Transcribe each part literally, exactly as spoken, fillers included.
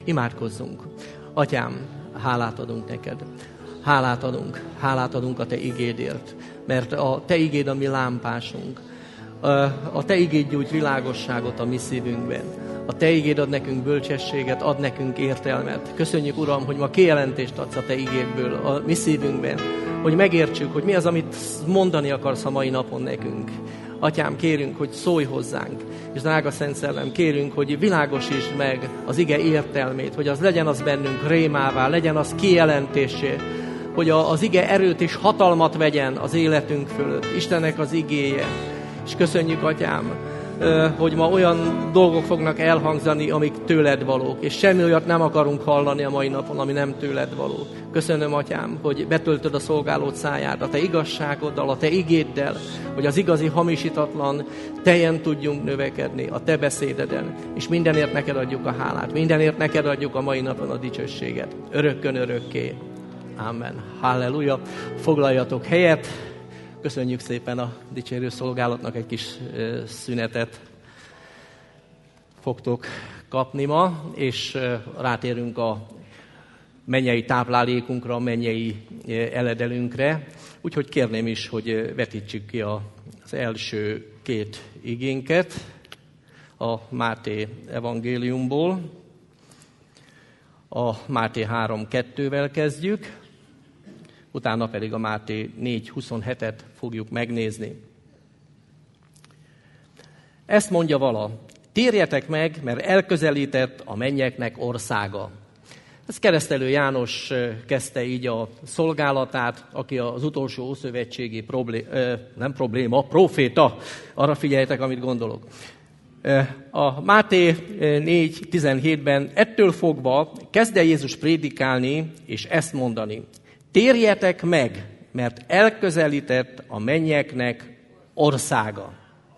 Imádkozzunk. Atyám, hálát adunk neked. Hálát adunk, hálát adunk a te igédért, mert a te igéd a mi lámpásunk. A te igéd gyújt világosságot a mi szívünkben. A te igéd ad nekünk bölcsességet, ad nekünk értelmet. Köszönjük, Uram, hogy ma kijelentést adsz a te igédből a mi szívünkben, hogy megértsük, hogy mi az, amit mondani akarsz a mai napon nekünk. Atyám, kérünk, hogy szólj hozzánk, és drága Szent Szellem, kérünk, hogy világosítsd meg az ige értelmét, hogy az legyen az bennünk rémává, legyen az kijelentésé, hogy az ige erőt és hatalmat vegyen az életünk fölött. Istennek az igéje. És köszönjük, Atyám, hogy ma olyan dolgok fognak elhangzani, amik tőled valók, és semmi olyat nem akarunk hallani a mai napon, ami nem tőled való. Köszönöm, Atyám, hogy betöltöd a szolgálód száját a te igazságoddal, a te igéddel, hogy az igazi, hamisítatlan teljen tudjunk növekedni a te beszédeden, és mindenért neked adjuk a hálát, mindenért neked adjuk a mai napon a dicsőséget. Örökkön örökké. Amen. Halleluja. Foglaljatok helyet. Köszönjük szépen a dicsérő szolgálatnak, egy kis szünetet fogtok kapni ma, és rátérünk a mennyei táplálékunkra, a mennyei eledelünkre. Úgyhogy kérném is, hogy vetítsük ki az első két igénket a Máté evangéliumból. A Máté három kettővel kezdjük, utána pedig a Máté négy huszonhetet fogjuk megnézni. Ezt mondja vala: térjetek meg, mert elközelített a mennyeknek országa. Ez Keresztelő János kezdte így a szolgálatát, aki az utolsó ószövetségi problé- nem probléma, proféta. Arra figyeljetek, amit gondolok. A Máté négy tizenhétben ettől fogva kezd el Jézus prédikálni, és ezt mondani: térjetek meg, mert elközelített a mennyeknek országa.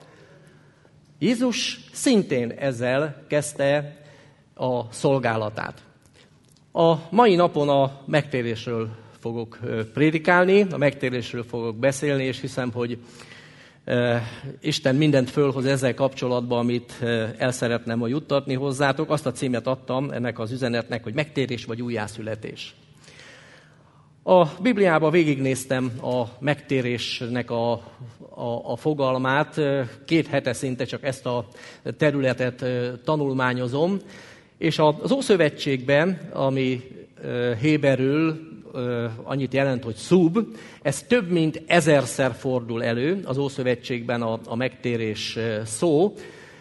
Jézus szintén ezzel kezdte a szolgálatát. A mai napon a megtérésről fogok prédikálni, a megtérésről fogok beszélni, és hiszem, hogy Isten mindent fölhoz ezzel kapcsolatban, amit el szeretném ma juttatni hozzátok. Azt a címet adtam ennek az üzenetnek, hogy megtérés vagy újjászületés. A Bibliában végignéztem a megtérésnek a, a, a fogalmát, két hete szinte csak ezt a területet tanulmányozom, és az Ószövetségben, ami héberül annyit jelent, hogy szub, ez több mint ezerszer fordul elő az Ószövetségben a, a megtérés szó,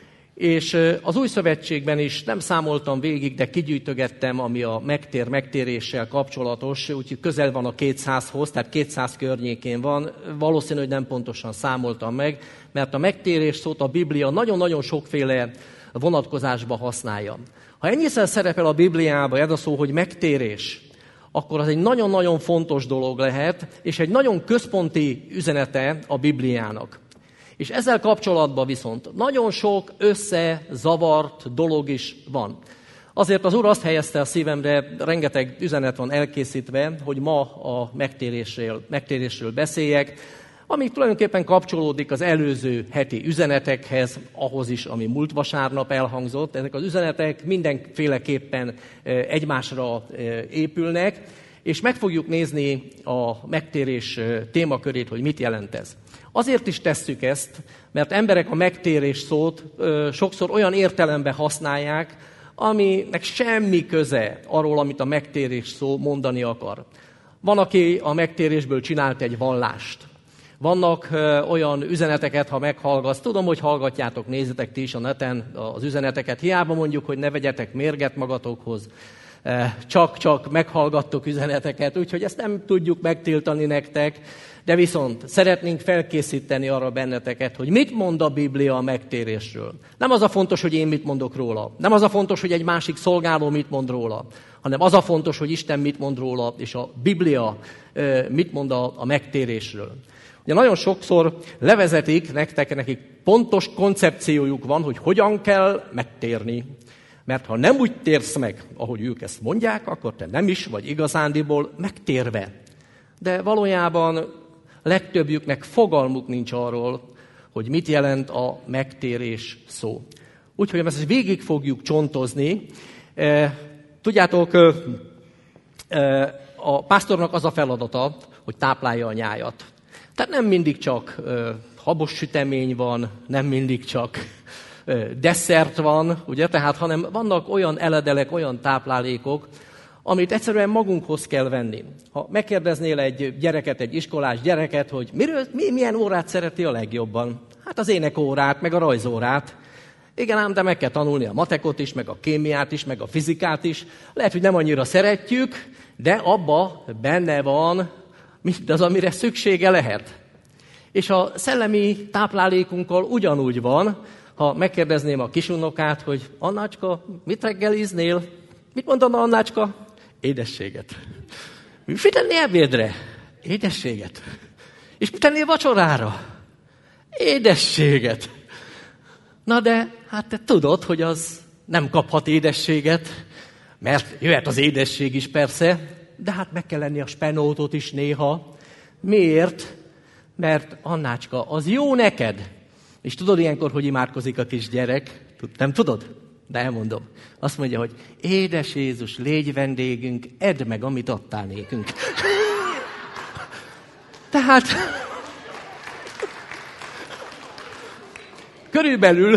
és az Új Szövetségben is nem számoltam végig, de kigyűjtögettem, ami a megtér, megtéréssel kapcsolatos, úgyhogy közel van a kétszázhoz, tehát kétszáz környékén van. Valószínű, hogy nem pontosan számoltam meg, mert a megtérés szót a Biblia nagyon-nagyon sokféle vonatkozásba használja. Ha ennyiszer szerepel a Bibliában ez a szó, hogy megtérés, akkor az egy nagyon-nagyon fontos dolog lehet, és egy nagyon központi üzenete a Bibliának. És ezzel kapcsolatban viszont nagyon sok összezavart dolog is van. Azért az Úr azt helyezte a szívemre, rengeteg üzenet van elkészítve, hogy ma a megtérésről, megtérésről beszéljek, ami tulajdonképpen kapcsolódik az előző heti üzenetekhez, ahhoz is, ami múlt vasárnap elhangzott. Ezek az üzenetek mindenféleképpen egymásra épülnek, és meg fogjuk nézni a megtérés témakörét, hogy mit jelent ez. Azért is tesszük ezt, mert emberek a megtérés szót ö, sokszor olyan értelemben használják, aminek semmi köze arról, amit a megtérés szó mondani akar. Van, aki a megtérésből csinált egy vallást. Vannak ö, olyan üzeneteket, ha meghallgatsz, tudom, hogy hallgatjátok, nézzetek ti is a neten az üzeneteket, hiába mondjuk, hogy ne vegyetek mérget magatokhoz, csak-csak meghallgattok üzeneteket, úgyhogy ezt nem tudjuk megtiltani nektek, de viszont szeretnénk felkészíteni arra benneteket, hogy mit mond a Biblia a megtérésről. Nem az a fontos, hogy én mit mondok róla, nem az a fontos, hogy egy másik szolgáló mit mond róla, hanem az a fontos, hogy Isten mit mond róla, és a Biblia mit mond a, a megtérésről. Ugye nagyon sokszor levezetik nektek, nekik pontos koncepciójuk van, hogy hogyan kell megtérni. Mert ha nem úgy térsz meg, ahogy ők ezt mondják, akkor te nem is vagy igazándiból megtérve. De valójában legtöbbjüknek fogalmuk nincs arról, hogy mit jelent a megtérés szó. Úgyhogy ezt végig fogjuk csontozni. Tudjátok, a pásztornak az a feladata, hogy táplálja a nyájat. Tehát nem mindig csak habos sütemény van, nem mindig csak desszert van, ugye, tehát, hanem vannak olyan eledelek, olyan táplálékok, amit egyszerűen magunkhoz kell venni. Ha megkérdeznél egy gyereket, egy iskolás gyereket, hogy miről, mi, milyen órát szereti a legjobban? Hát az énekórát, meg a rajzórát. Igen ám, de meg kell tanulni a matekot is, meg a kémiát is, meg a fizikát is. Lehet, hogy nem annyira szeretjük, de abba benne van mindaz, amire szüksége lehet. És a szellemi táplálékunkkal ugyanúgy van, ha megkérdezném a kisunokát, hogy Annácska, mit reggeliznél? Mit mondana Annácska? Édességet. Mit tennél ebédre? Édességet. És mit tennél vacsorára? Édességet. Na de, hát te tudod, hogy az nem kaphat édességet, mert jöhet az édesség is persze, de hát meg kell lenni a spenótot is néha. Miért? Mert Annácska, az jó neked. És tudod ilyenkor, hogy imádkozik a kisgyerek? Nem tudod? De elmondom. Azt mondja, hogy édes Jézus, légy vendégünk, edd meg, amit adtál nékünk. Tehát körülbelül,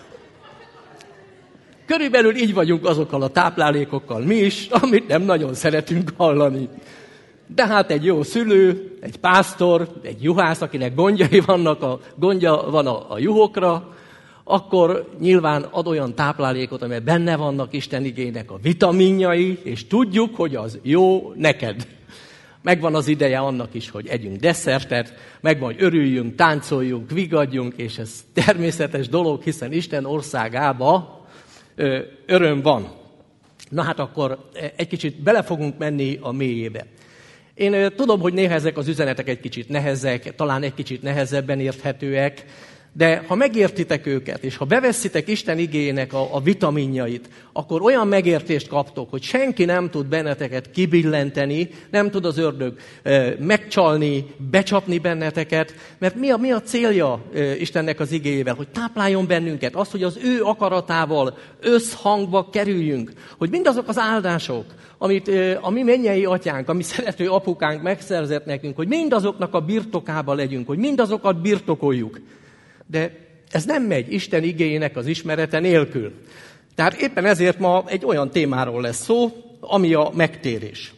körülbelül így vagyunk azokkal a táplálékokkal mi is, amit nem nagyon szeretünk hallani. De hát egy jó szülő, egy pásztor, egy juhász, akinek gondjai vannak, a, gondja van a, a juhokra, akkor nyilván ad olyan táplálékot, amely benne vannak Isten igének a vitaminjai, és tudjuk, hogy az jó neked. Megvan az ideje annak is, hogy együnk desszertet, megvan, hogy örüljünk, táncoljunk, vigadjunk, és ez természetes dolog, hiszen Isten országába ö, öröm van. Na hát akkor egy kicsit bele fogunk menni a mélyébe. Én ö, tudom, hogy néha ezek az üzenetek egy kicsit nehezek, talán egy kicsit nehezebben érthetőek, de ha megértitek őket, és ha beveszitek Isten igének a, a vitaminjait, akkor olyan megértést kaptok, hogy senki nem tud benneteket kibillenteni, nem tud az ördög e, megcsalni, becsapni benneteket, mert mi a, mi a célja e, Istennek az igéjével? Hogy tápláljon bennünket, az, hogy az ő akaratával összhangba kerüljünk, hogy mindazok az áldások, amit e, a mi mennyei atyánk, a mi szerető apukánk megszerzett nekünk, hogy mindazoknak a birtokába legyünk, hogy mindazokat birtokoljuk. De ez nem megy Isten igéjének az ismerete nélkül. Tehát éppen ezért ma egy olyan témáról lesz szó, ami a megtérés.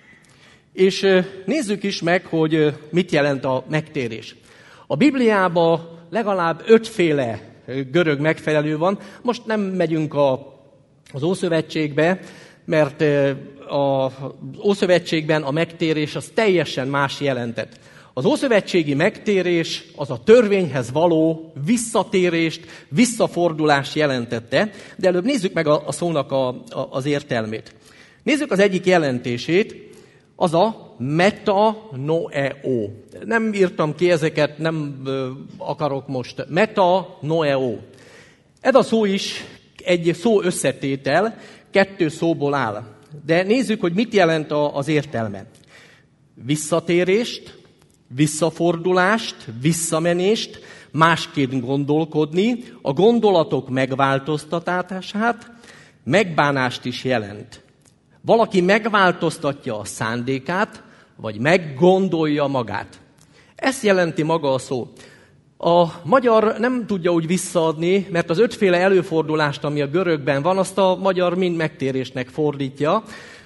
És nézzük is meg, hogy mit jelent a megtérés. A Bibliában legalább ötféle görög megfelelő van. Most nem megyünk a, az Ószövetségbe, mert az Ószövetségben a megtérés az teljesen más jelentett. Az ószövetségi megtérés az a törvényhez való visszatérést, visszafordulást jelentette, de előbb nézzük meg a, a szónak a, a, az értelmét. Nézzük az egyik jelentését, az a metanoeo. Nem írtam ki ezeket, nem ö, akarok most. Metanoeo. Ez a szó is egy szó összetétel, kettő szóból áll. De nézzük, hogy mit jelent a, az értelme. Visszatérést, visszafordulást, visszamenést, másként gondolkodni, a gondolatok megváltoztatását, megbánást is jelent. Valaki megváltoztatja a szándékát, vagy meggondolja magát. Ezt jelenti maga a szó. A magyar nem tudja úgy visszaadni, mert az ötféle előfordulást, ami a görögben van, azt a magyar mind megtérésnek fordítja,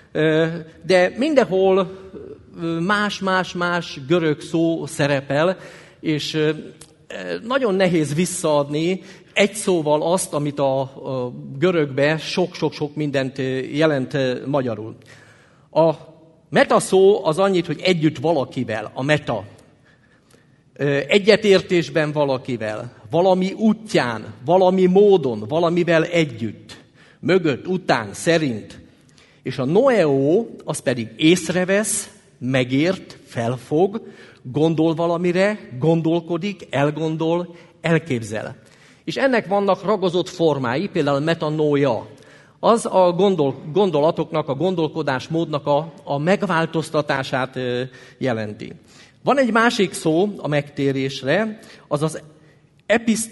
de mindenhol más-más-más görög szó szerepel, és nagyon nehéz visszaadni egy szóval azt, amit a görögbe sok-sok-sok mindent jelent magyarul. A meta szó az annyit, hogy együtt valakivel, a meta. Egyetértésben valakivel, valami útján, valami módon, valamivel együtt, mögött, után, szerint. És a noeo, az pedig észrevesz, megért, felfog, gondol valamire, gondolkodik, elgondol, elképzel. És ennek vannak ragozott formái, például metanója. Az a gondol, gondolatoknak, a gondolkodásmódnak a, a megváltoztatását jelenti. Van egy másik szó a megtérésre, az az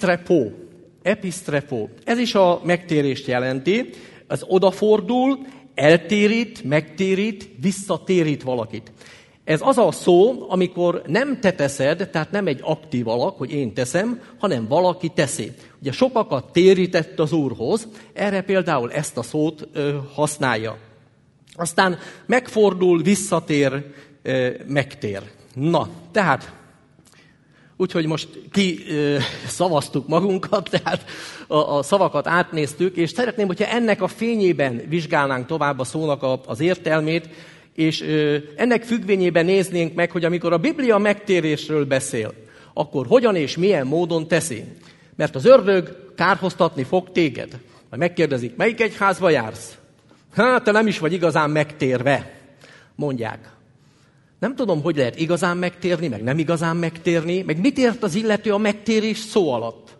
episztrepó. Episztrepó. Ez is a megtérést jelenti. Ez odafordul, eltérít, megtérít, visszatérít valakit. Ez az a szó, amikor nem te teszed, tehát nem egy aktív alak, hogy én teszem, hanem valaki teszi. Ugye sokakat térített az Úrhoz, erre például ezt a szót ö, használja. Aztán megfordul, visszatér, ö, megtér. Na, tehát, úgyhogy most ki ö, szavaztuk magunkat, tehát a, a szavakat átnéztük, és szeretném, hogyha ennek a fényében vizsgálnánk tovább a szónak a, az értelmét, és ö, ennek függvényében néznénk meg, hogy amikor a Biblia megtérésről beszél, akkor hogyan és milyen módon teszi. Mert az ördög kárhoztatni fog téged. Majd megkérdezik, melyik egyházba jársz? Hát, te nem is vagy igazán megtérve, mondják. Nem tudom, hogy lehet igazán megtérni, meg nem igazán megtérni, meg mit ért az illető a megtérés szó alatt.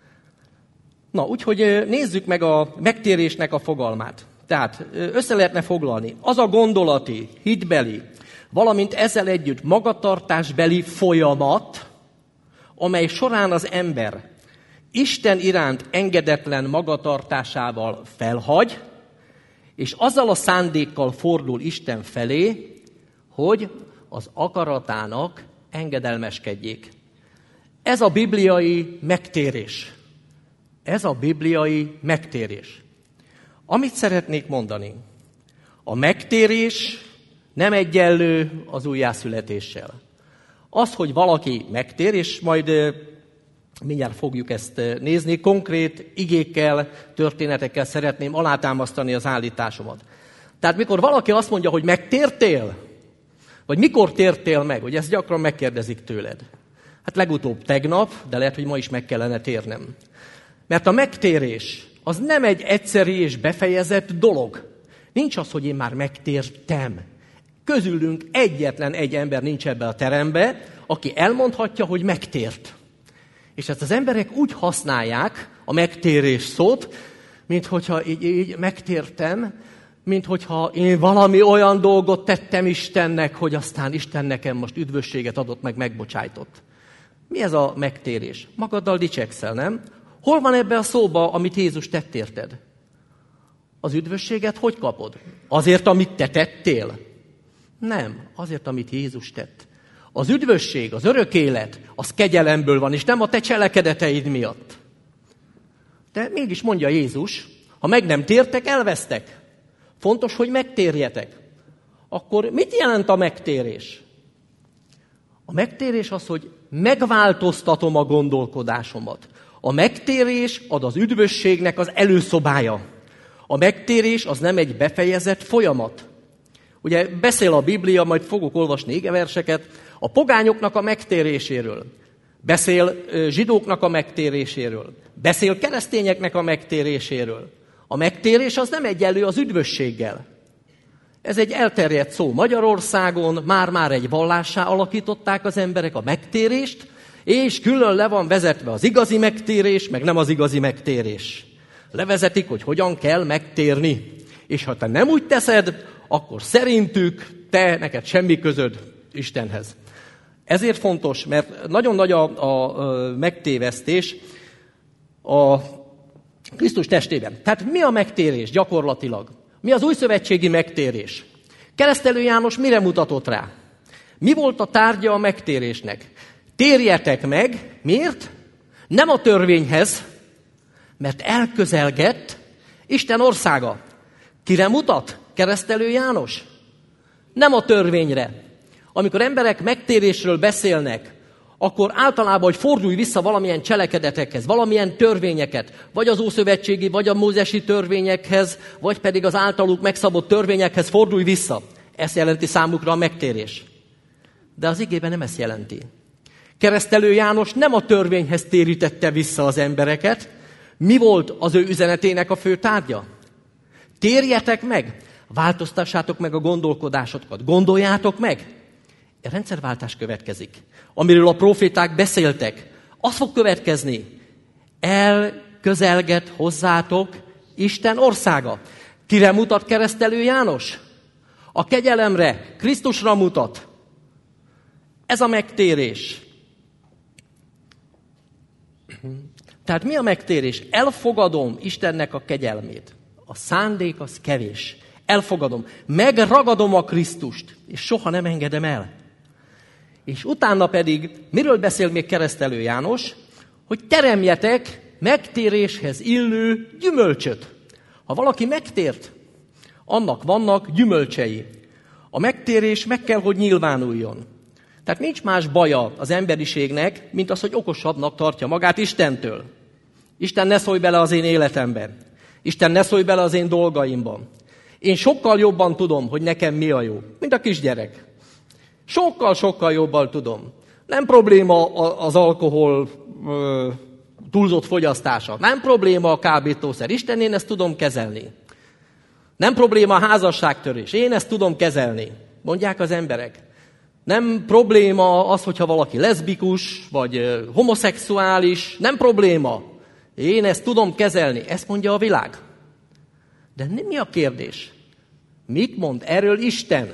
Na, úgyhogy nézzük meg a megtérésnek a fogalmát. Tehát össze lehetne foglalni. Az a gondolati, hitbeli, valamint ezzel együtt magatartásbeli folyamat, amely során az ember Isten iránt engedetlen magatartásával felhagy, és azzal a szándékkal fordul Isten felé, hogy az akaratának engedelmeskedjék. Ez a bibliai megtérés. Ez a bibliai megtérés. Amit szeretnék mondani, a megtérés nem egyenlő az újjászületéssel. Az, hogy valaki megtér, és majd mindjárt fogjuk ezt nézni, konkrét igékkel, történetekkel szeretném alátámasztani az állításomat. Tehát mikor valaki azt mondja, hogy megtértél, vagy mikor tértél meg, hogy ezt gyakran megkérdezik tőled. Hát legutóbb tegnap, de lehet, hogy ma is meg kellene térnem. Mert a megtérés az nem egy egyszerű és befejezett dolog. Nincs az, hogy én már megtértem. Közülünk egyetlen egy ember nincs ebbe a terembe, aki elmondhatja, hogy megtért. És ezt az emberek úgy használják a megtérés szót, mint hogyha így, így megtértem, mint hogyha én valami olyan dolgot tettem Istennek, hogy aztán Isten nekem most üdvösséget adott, meg megbocsájtott. Mi ez a megtérés? Magaddal dicsekszel, nem? Hol van ebbe a szóba, amit Jézus tett érted? Az üdvösséget hogy kapod? Azért, amit te tettél? Nem, azért, amit Jézus tett. Az üdvösség, az örök élet, az kegyelemből van, és nem a te cselekedeteid miatt. De mégis mondja Jézus, ha meg nem tértek, elvesztek. Fontos, hogy megtérjetek. Akkor mit jelent a megtérés? A megtérés az, hogy megváltoztatom a gondolkodásomat. A megtérés ad az üdvösségnek az előszobája. A megtérés az nem egy befejezett folyamat. Ugye beszél a Biblia, majd fogok olvasni igeverseket, a pogányoknak a megtéréséről. Beszél zsidóknak a megtéréséről. Beszél keresztényeknek a megtéréséről. A megtérés az nem egyenlő az üdvösséggel. Ez egy elterjedt szó Magyarországon, már-már egy vallássá alakították az emberek a megtérést, és külön le van vezetve az igazi megtérés, meg nem az igazi megtérés. Levezetik, hogy hogyan kell megtérni. És ha te nem úgy teszed, akkor szerintük te, neked semmi közöd Istenhez. Ezért fontos, mert nagyon nagy a, a, a megtévesztés a Krisztus testében. Tehát mi a megtérés gyakorlatilag? Mi az újszövetségi megtérés? Keresztelő János mire mutatott rá? Mi volt a tárgya a megtérésnek? Térjetek meg, miért? Nem a törvényhez, mert elközelgett Isten országa. Kire mutat Keresztelő János? Nem a törvényre. Amikor emberek megtérésről beszélnek, akkor általában, hogy fordulj vissza valamilyen cselekedetekhez, valamilyen törvényeket, vagy az ószövetségi, vagy a mózesi törvényekhez, vagy pedig az általuk megszabott törvényekhez fordulj vissza. Ez jelenti számukra a megtérés. De az igében nem ezt jelenti. Keresztelő János nem a törvényhez térítette vissza az embereket. Mi volt az ő üzenetének a fő tárgya? Térjetek meg, változtassátok meg a gondolkodásotokat, gondoljátok meg. A rendszerváltás következik, amiről a proféták beszéltek. Az fog következni. Elközelget hozzátok Isten országa. Kire mutat Keresztelő János? A kegyelemre, Krisztusra mutat. Ez a megtérés. Tehát mi a megtérés? Elfogadom Istennek a kegyelmét. A szándék az kevés. Elfogadom. Megragadom a Krisztust, és soha nem engedem el. És utána pedig, miről beszél még Keresztelő János? Hogy teremjetek megtéréshez illő gyümölcsöt. Ha valaki megtért, annak vannak gyümölcsei. A megtérés meg kell, hogy nyilvánuljon. Tehát nincs más baja az emberiségnek, mint az, hogy okosabbnak tartja magát Istentől. Isten ne szólj bele az én életemben. Isten ne szólj bele az én dolgaimban. Én sokkal jobban tudom, hogy nekem mi a jó, mint a kisgyerek. Sokkal-sokkal jobban tudom. Nem probléma az alkohol ö, túlzott fogyasztása. Nem probléma a kábítószer. Isten, én ezt tudom kezelni. Nem probléma a házasságtörés. Én ezt tudom kezelni. Mondják az emberek. Nem probléma az, hogyha valaki leszbikus, vagy homoszexuális. Nem probléma. Én ezt tudom kezelni. Ezt mondja a világ. De mi a kérdés? Mit mond erről Isten?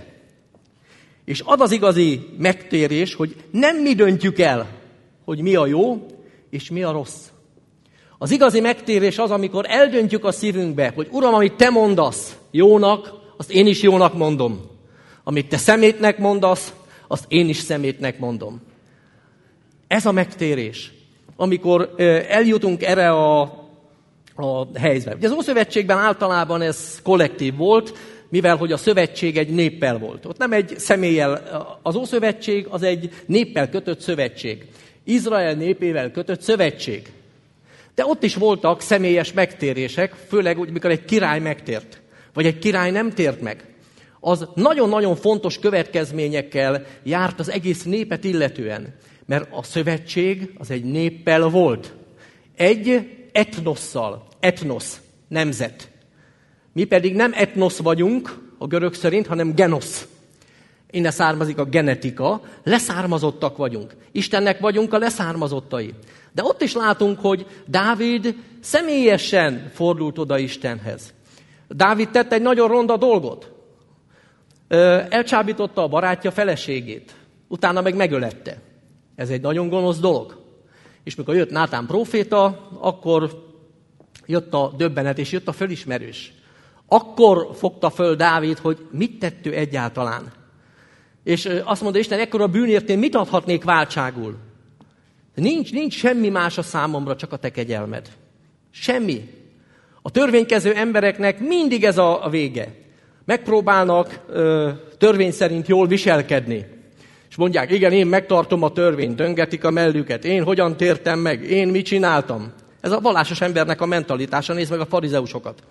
És az az igazi megtérés, hogy nem mi döntjük el, hogy mi a jó, és mi a rossz. Az igazi megtérés az, amikor eldöntjük a szívünkbe, hogy Uram, amit Te mondasz jónak, azt én is jónak mondom. Amit Te szemétnek mondasz, azt én is szemétnek mondom. Ez a megtérés, amikor eljutunk erre a, a helyzetbe. Ugye az Ószövetségben általában ez kollektív volt, mivel hogy a szövetség egy néppel volt. Ott nem egy személlyel, az Ószövetség az egy néppel kötött szövetség. Izrael népével kötött szövetség. De ott is voltak személyes megtérések, főleg úgy, mikor egy király megtért, vagy egy király nem tért meg. Az nagyon-nagyon fontos következményekkel járt az egész népet illetően, mert a szövetség az egy néppel volt. Egy etnosszal, etnosz, nemzet. Mi pedig nem etnosz vagyunk a görög szerint, hanem genosz. Innen származik a genetika, leszármazottak vagyunk. Istennek vagyunk a leszármazottai. De ott is látunk, hogy Dávid személyesen fordult oda Istenhez. Dávid tett egy nagyon ronda dolgot. Elcsábította a barátja feleségét. Utána meg megölette. Ez egy nagyon gonosz dolog. És mikor jött Nátán próféta, akkor jött a döbbenet és jött a fölismerés. Akkor fogta föl Dávid, hogy mit tett ő egyáltalán. És azt mondta Isten, ekkor a bűnért én mit adhatnék váltságul? Nincs, nincs semmi más a számomra, csak a te kegyelmed. Semmi. A törvénykező embereknek mindig ez a, a vége. Megpróbálnak ö, törvény szerint jól viselkedni. És mondják, igen, én megtartom a törvényt, döngetik a mellüket, én hogyan tértem meg, én mit csináltam. Ez a vallásos embernek a mentalitása, nézd meg a farizeusokat.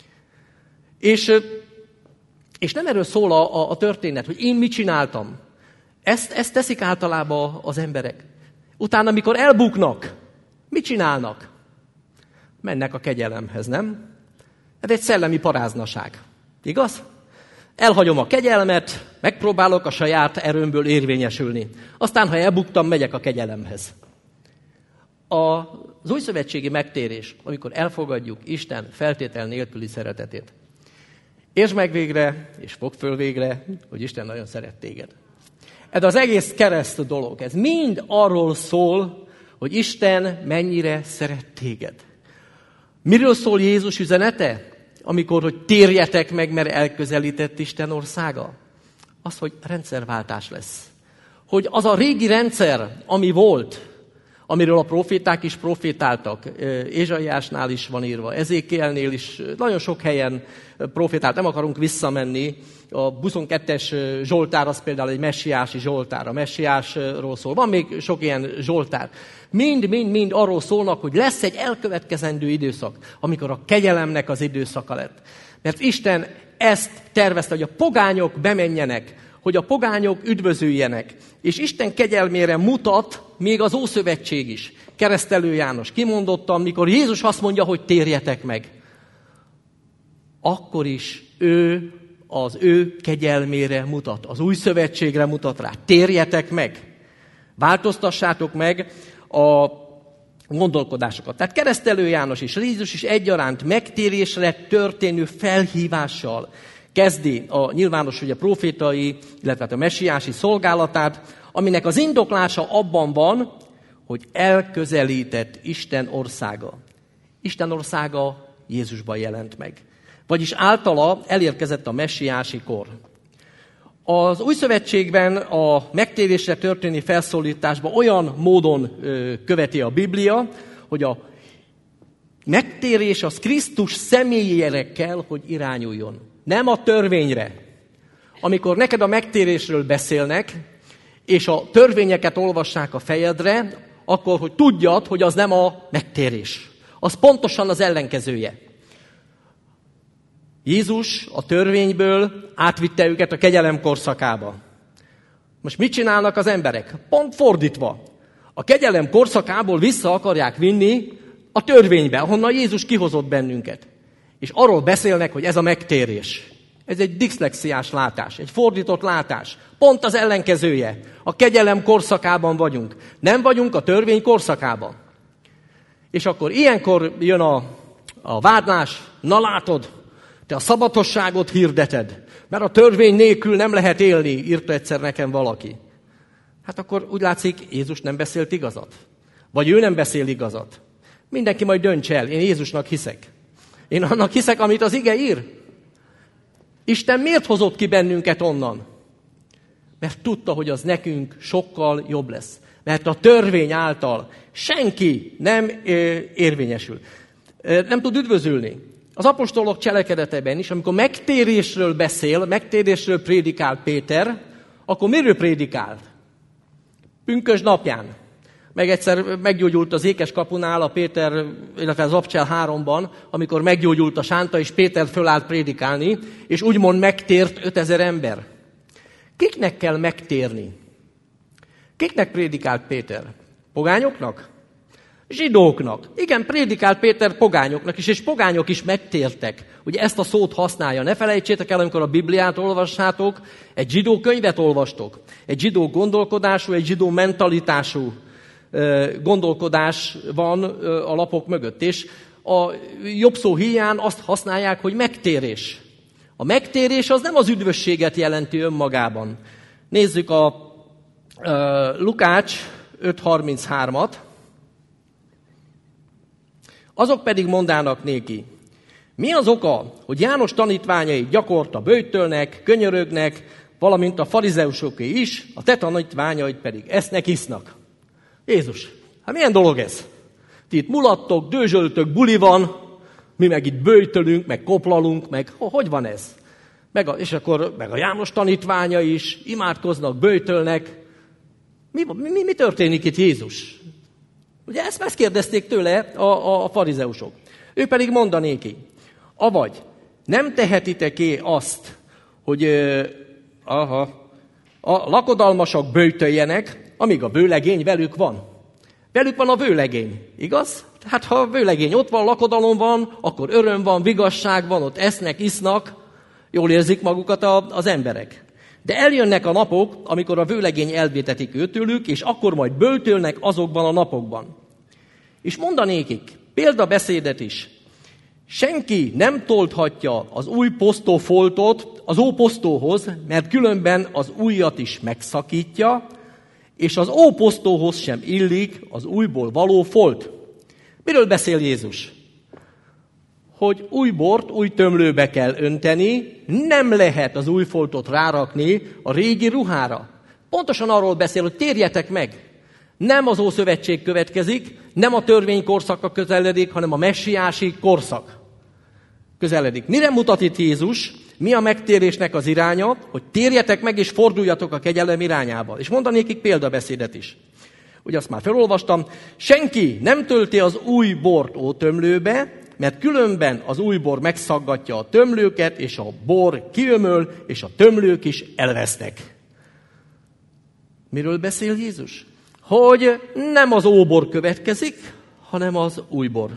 És, és nem erről szól a, a, a történet, hogy én mit csináltam. Ezt, ezt teszik általában az emberek. Utána, amikor elbuknak, mit csinálnak? Mennek a kegyelemhez, nem? Ez egy szellemi paráznaság. Igaz? Elhagyom a kegyelmet, megpróbálok a saját erőmből érvényesülni. Aztán, ha elbuktam, megyek a kegyelemhez. Az újszövetségi megtérés, amikor elfogadjuk Isten feltétel nélküli szeretetét. Értsd meg végre, és fogd föl végre, hogy Isten nagyon szeret téged. Ez az egész kereszt dolog, ez mind arról szól, hogy Isten mennyire szeret téged. Miről szól Jézus üzenete? Amikor, hogy térjetek meg, mert elközelített Isten országa? Az, hogy rendszerváltás lesz. Hogy az a régi rendszer, ami volt, amiről a proféták is profétáltak, Ézsaiásnál is van írva, Ezékielnél is, nagyon sok helyen profétált, nem akarunk visszamenni. A huszonkettes Zsoltár az például egy messiási Zsoltár, a messiásról szól. Van még sok ilyen Zsoltár. Mind-mind-mind arról szólnak, hogy lesz egy elkövetkezendő időszak, amikor a kegyelemnek az időszaka lett. Mert Isten ezt tervezte, hogy a pogányok bemenjenek, hogy a pogányok üdvözüljenek. És Isten kegyelmére mutat még az Ószövetség is. Keresztelő János kimondotta, amikor Jézus azt mondja, hogy térjetek meg. Akkor is ő az ő kegyelmére mutat, az új szövetségre mutat rá. Térjetek meg, változtassátok meg a gondolkodásokat. Tehát Keresztelő János és Jézus is egyaránt megtérésre történő felhívással kezdi a nyilvános ugye, profétai, illetve a messiási szolgálatát, aminek az indoklása abban van, hogy elközelített Isten országa. Isten országa Jézusban jelent meg. vagyis általa elérkezett a messiási kor. Az Új Szövetségben a megtérésre történő felszólításban olyan módon követi a Biblia, hogy a megtérés az Krisztus személyére kell, hogy irányuljon. Nem a törvényre. Amikor neked a megtérésről beszélnek, és a törvényeket olvassák a fejedre, akkor, hogy tudjad, hogy az nem a megtérés. Az pontosan az ellenkezője. Jézus a törvényből átvitte őket a kegyelem korszakába. Most mit csinálnak az emberek? Pont fordítva. A kegyelem korszakából vissza akarják vinni a törvénybe, ahonnan Jézus kihozott bennünket. És arról beszélnek, hogy ez a megtérés. Ez egy diszlexiás látás, egy fordított látás. Pont az ellenkezője. A kegyelem korszakában vagyunk. Nem vagyunk a törvény korszakában. És akkor ilyenkor jön a, a vádlás. Na látod, te a szabatosságot hirdeted, mert a törvény nélkül nem lehet élni, írta egyszer nekem valaki. Hát akkor úgy látszik, Jézus nem beszélt igazat. Vagy ő nem beszél igazat. Mindenki majd dönts el, én Jézusnak hiszek. Én annak hiszek, amit az ige ír. Isten miért hozott ki bennünket onnan? Mert tudta, hogy az nekünk sokkal jobb lesz. Mert a törvény által senki nem érvényesül. Nem tud üdvözülni. Az apostolok cselekedetében is, amikor megtérésről beszél, megtérésről prédikál Péter, akkor miről prédikált? Pünkösd napján. Meg egyszer meggyógyult az Ékes kapunál a Péter, illetve az Abcsel háromban, amikor meggyógyult a sánta, és Péter fölállt prédikálni, és úgymond megtért ötezer ember. Kiknek kell megtérni? Kiknek prédikált Péter? Pogányoknak? Zsidóknak. Igen, prédikált Péter pogányoknak is, és pogányok is megtértek. Ugye ezt a szót használja. Ne felejtsétek el, amikor a Bibliát olvassátok, egy zsidó könyvet olvastok. Egy zsidó gondolkodású, egy zsidó mentalitású gondolkodás van a lapok mögött. És a jobb szó hiány azt használják, hogy megtérés. A megtérés az nem az üdvösséget jelenti önmagában. Nézzük a, a Lukács öt harminchárom-at. Azok pedig mondának néki, mi az oka, hogy János tanítványai gyakorta böjtölnek, könyörögnek, valamint a farizeusoké is, a te tanítványaid pedig esznek, isznak. Jézus, hát milyen dolog ez? Ti itt mulattok, dőzsöltök, buli van, mi meg itt böjtölünk, meg koplalunk, meg hogy van ez? Meg a, és akkor meg a János tanítványa is, imádkoznak, böjtölnek. Mi, mi, mi történik itt, Jézus? Ugye ezt, ezt kérdezték tőle a, a, a farizeusok. Ő pedig mondanéki, avagy nem tehetitek-é azt, hogy ö, aha, a lakodalmasok böjtöljenek, amíg a vőlegény velük van. Velük van a vőlegény, igaz? Hát ha a vőlegény ott van, lakodalom van, akkor öröm van, vigasság van, ott esznek, isznak, jól érzik magukat a, az emberek. De eljönnek a napok, amikor a vőlegény elvétetik őtőlük, és akkor majd böjtölnek azokban a napokban. És mondanékik, példabeszédet is, senki nem tolthatja az új posztófoltot az óposztóhoz, mert különben az újat is megszakítja, és az óposztóhoz sem illik az újból való folt. Miről beszél Jézus? Hogy új bort új tömlőbe kell önteni, nem lehet az új foltot rárakni a régi ruhára. Pontosan arról beszél, hogy térjetek meg. Nem az Ószövetség következik, nem a törvény korszaka közeledik, hanem a messiási korszak közeledik. Mire mutat itt Jézus? Mi a megtérésnek az iránya? Hogy térjetek meg és forduljatok a kegyelem irányába. És mondanékik példabeszédet is. Ugye azt már felolvastam. Senki nem tölti az új bort ótömlőbe, mert különben az új bor megszaggatja a tömlőket, és a bor kiömöl, és a tömlők is elvesznek. Miről beszél Jézus? Hogy nem az óbor következik, hanem az új bor.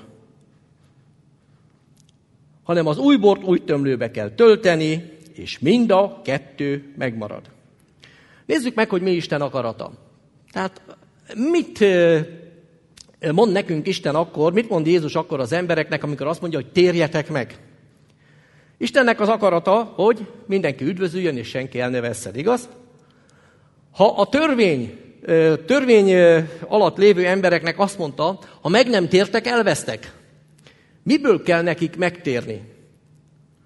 Hanem az új bort új tömlőbe kell tölteni, és mind a kettő megmarad. Nézzük meg, hogy mi Isten akarata. Tehát mit mond nekünk Isten akkor, mit mond Jézus akkor az embereknek, amikor azt mondja, hogy térjetek meg? Istennek az akarata, hogy mindenki üdvözüljön, és senki el ne vesszen, igaz? Ha a törvény, törvény alatt lévő embereknek azt mondta, ha meg nem tértek, elvesztek. Miből kell nekik megtérni?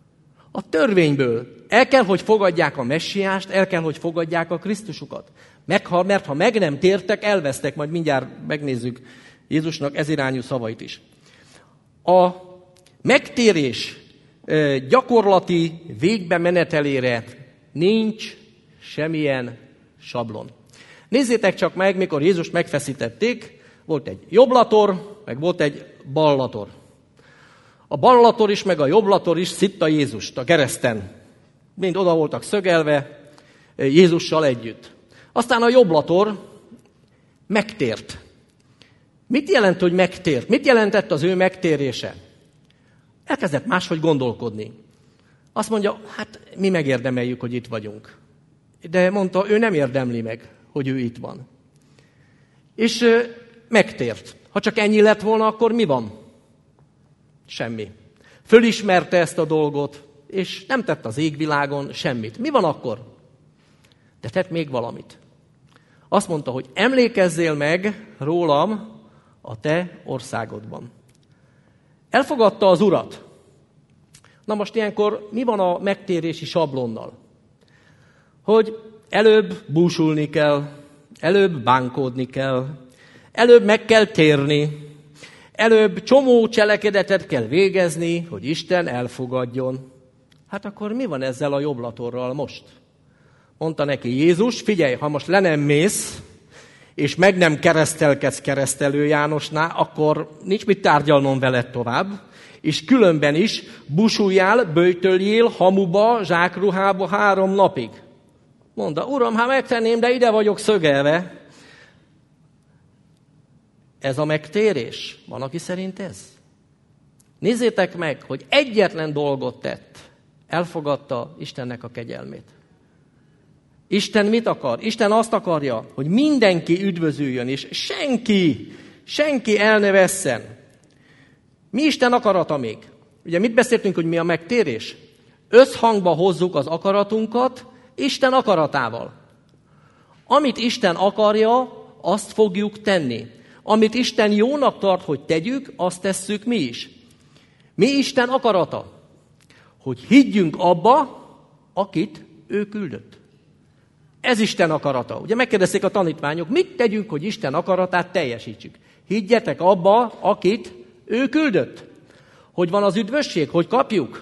A törvényből. El kell, hogy fogadják a messiást, el kell, hogy fogadják a Krisztusukat. Meg, mert ha meg nem tértek, elvesztek, majd mindjárt megnézzük Jézusnak ez irányú szavait is. A megtérés gyakorlati végbemenetelére nincs semmilyen sablon. Nézzétek csak meg, mikor Jézust megfeszítették, volt egy jobblator, meg volt egy ballator. A ballator is, meg a jobblator is szitta Jézust a kereszten. Mind oda voltak szögelve Jézussal együtt. Aztán a jobblator megtért. Mit jelent, hogy megtért? Mit jelentett az ő megtérése? Elkezdett máshogy gondolkodni. Azt mondja, hát mi megérdemeljük, hogy itt vagyunk. De mondta, ő nem érdemli meg, hogy ő itt van. És ö, megtért. Ha csak ennyi lett volna, akkor mi van? Semmi. Fölismerte ezt a dolgot, és nem tett az égvilágon semmit. Mi van akkor? De tett még valamit. Azt mondta, hogy emlékezzél meg rólam a te országodban. Elfogadta az Urat. Na most ilyenkor mi van a megtérési sablonnal? Hogy előbb búsulni kell, előbb bánkódni kell, előbb meg kell térni, előbb csomó cselekedetet kell végezni, hogy Isten elfogadjon. Hát akkor mi van ezzel a jobblatorral most? Mondta neki Jézus, figyelj, ha most le nem mész, és meg nem keresztelkedsz Keresztelő Jánosnál, akkor nincs mit tárgyalnom veled tovább, és különben is búsuljál, böjtöljél hamuba, zsákruhába három napig. Mondta, Uram, hát megtenném, de ide vagyok szögelve. Ez a megtérés? Van, aki szerint ez? Nézzétek meg, hogy egyetlen dolgot tett. Elfogadta Istennek a kegyelmét. Isten mit akar? Isten azt akarja, hogy mindenki üdvözüljön, és senki, senki el ne vesszen. Mi Isten akarata még? Ugye mit beszéltünk, hogy mi a megtérés? Összhangba hozzuk az akaratunkat Isten akaratával. Amit Isten akarja, azt fogjuk tenni. Amit Isten jónak tart, hogy tegyük, azt tesszük mi is. Mi Isten akarata? Hogy higgyünk abba, akit ő küldött. Ez Isten akarata. Ugye megkérdezték a tanítványok, mit tegyünk, hogy Isten akaratát teljesítsük? Higgyetek abba, akit ő küldött. Hogy van az üdvösség? Hogy kapjuk?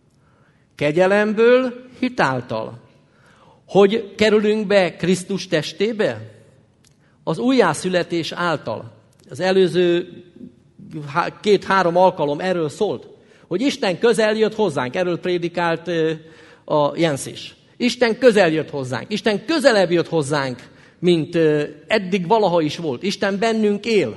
Kegyelemből, hitáltal. Hogy kerülünk be Krisztus testébe? Az újjászületés által. Az előző két-három alkalom erről szólt. Hogy Isten közel jött hozzánk. Erről prédikált a Jens is. Isten közel jött hozzánk. Isten közelebb jött hozzánk, mint eddig valaha is volt. Isten bennünk él.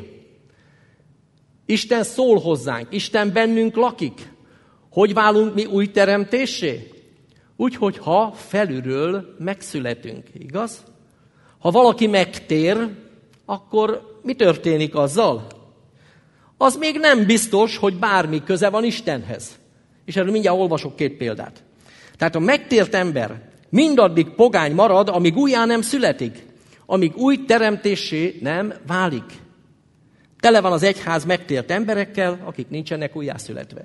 Isten szól hozzánk. Isten bennünk lakik. Hogy válunk mi új teremtéssé? Úgy, hogy ha felülről megszületünk. Igaz? Ha valaki megtér, akkor mi történik azzal? Az még nem biztos, hogy bármi köze van Istenhez. És erről mindjárt olvasok két példát. Tehát a megtért ember mindaddig pogány marad, amíg újjá nem születik, amíg új teremtéssé nem válik. Tele van az egyház megtért emberekkel, akik nincsenek újjászületve.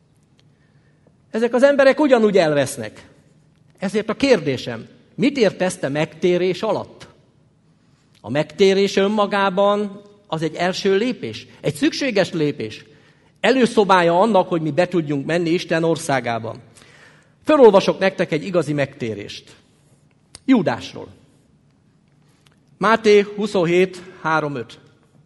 Ezek az emberek ugyanúgy elvesznek. Ezért a kérdésem, mit értesz te megtérés alatt? A megtérés önmagában az egy első lépés, egy szükséges lépés. Előszobája annak, hogy mi be tudjunk menni Isten országában. Fölolvasok nektek egy igazi megtérést. Júdásról. Máté huszonhét három öt.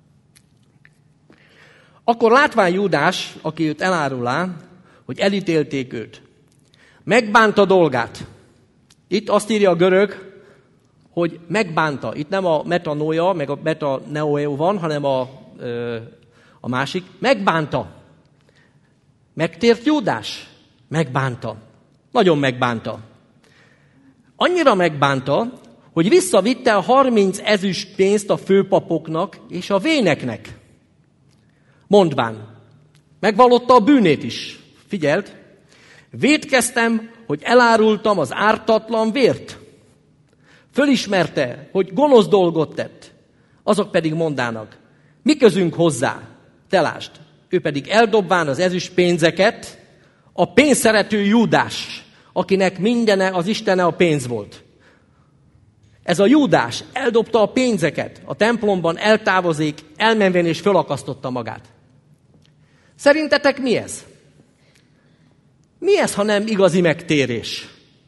Akkor látván Júdás, aki őt elárulá, hogy elítélték őt, megbánta dolgát. Itt azt írja a görög, hogy megbánta. Itt nem a metanója, meg a metaneoeo van, hanem a, a másik. Megbánta. Megtért Júdás? Megbánta. Nagyon megbánta. Annyira megbánta, hogy visszavitte a harminc ezüst pénzt a főpapoknak és a véneknek. Mondván, megvallotta a bűnét is. Figyeld, vétkeztem, hogy elárultam az ártatlan vért. Fölismerte, hogy gonosz dolgot tett. Azok pedig mondának, mi közünk hozzá? Te lásd. Ő pedig eldobván az ezüst pénzeket, a pénzszerető Júdás akinek mindene az istene a pénz volt. Ez a Júdás eldobta a pénzeket a templomban, eltávozik, elmenvén és fölakasztotta magát. Szerintetek mi ez? Mi ez, ha nem igazi megtérés?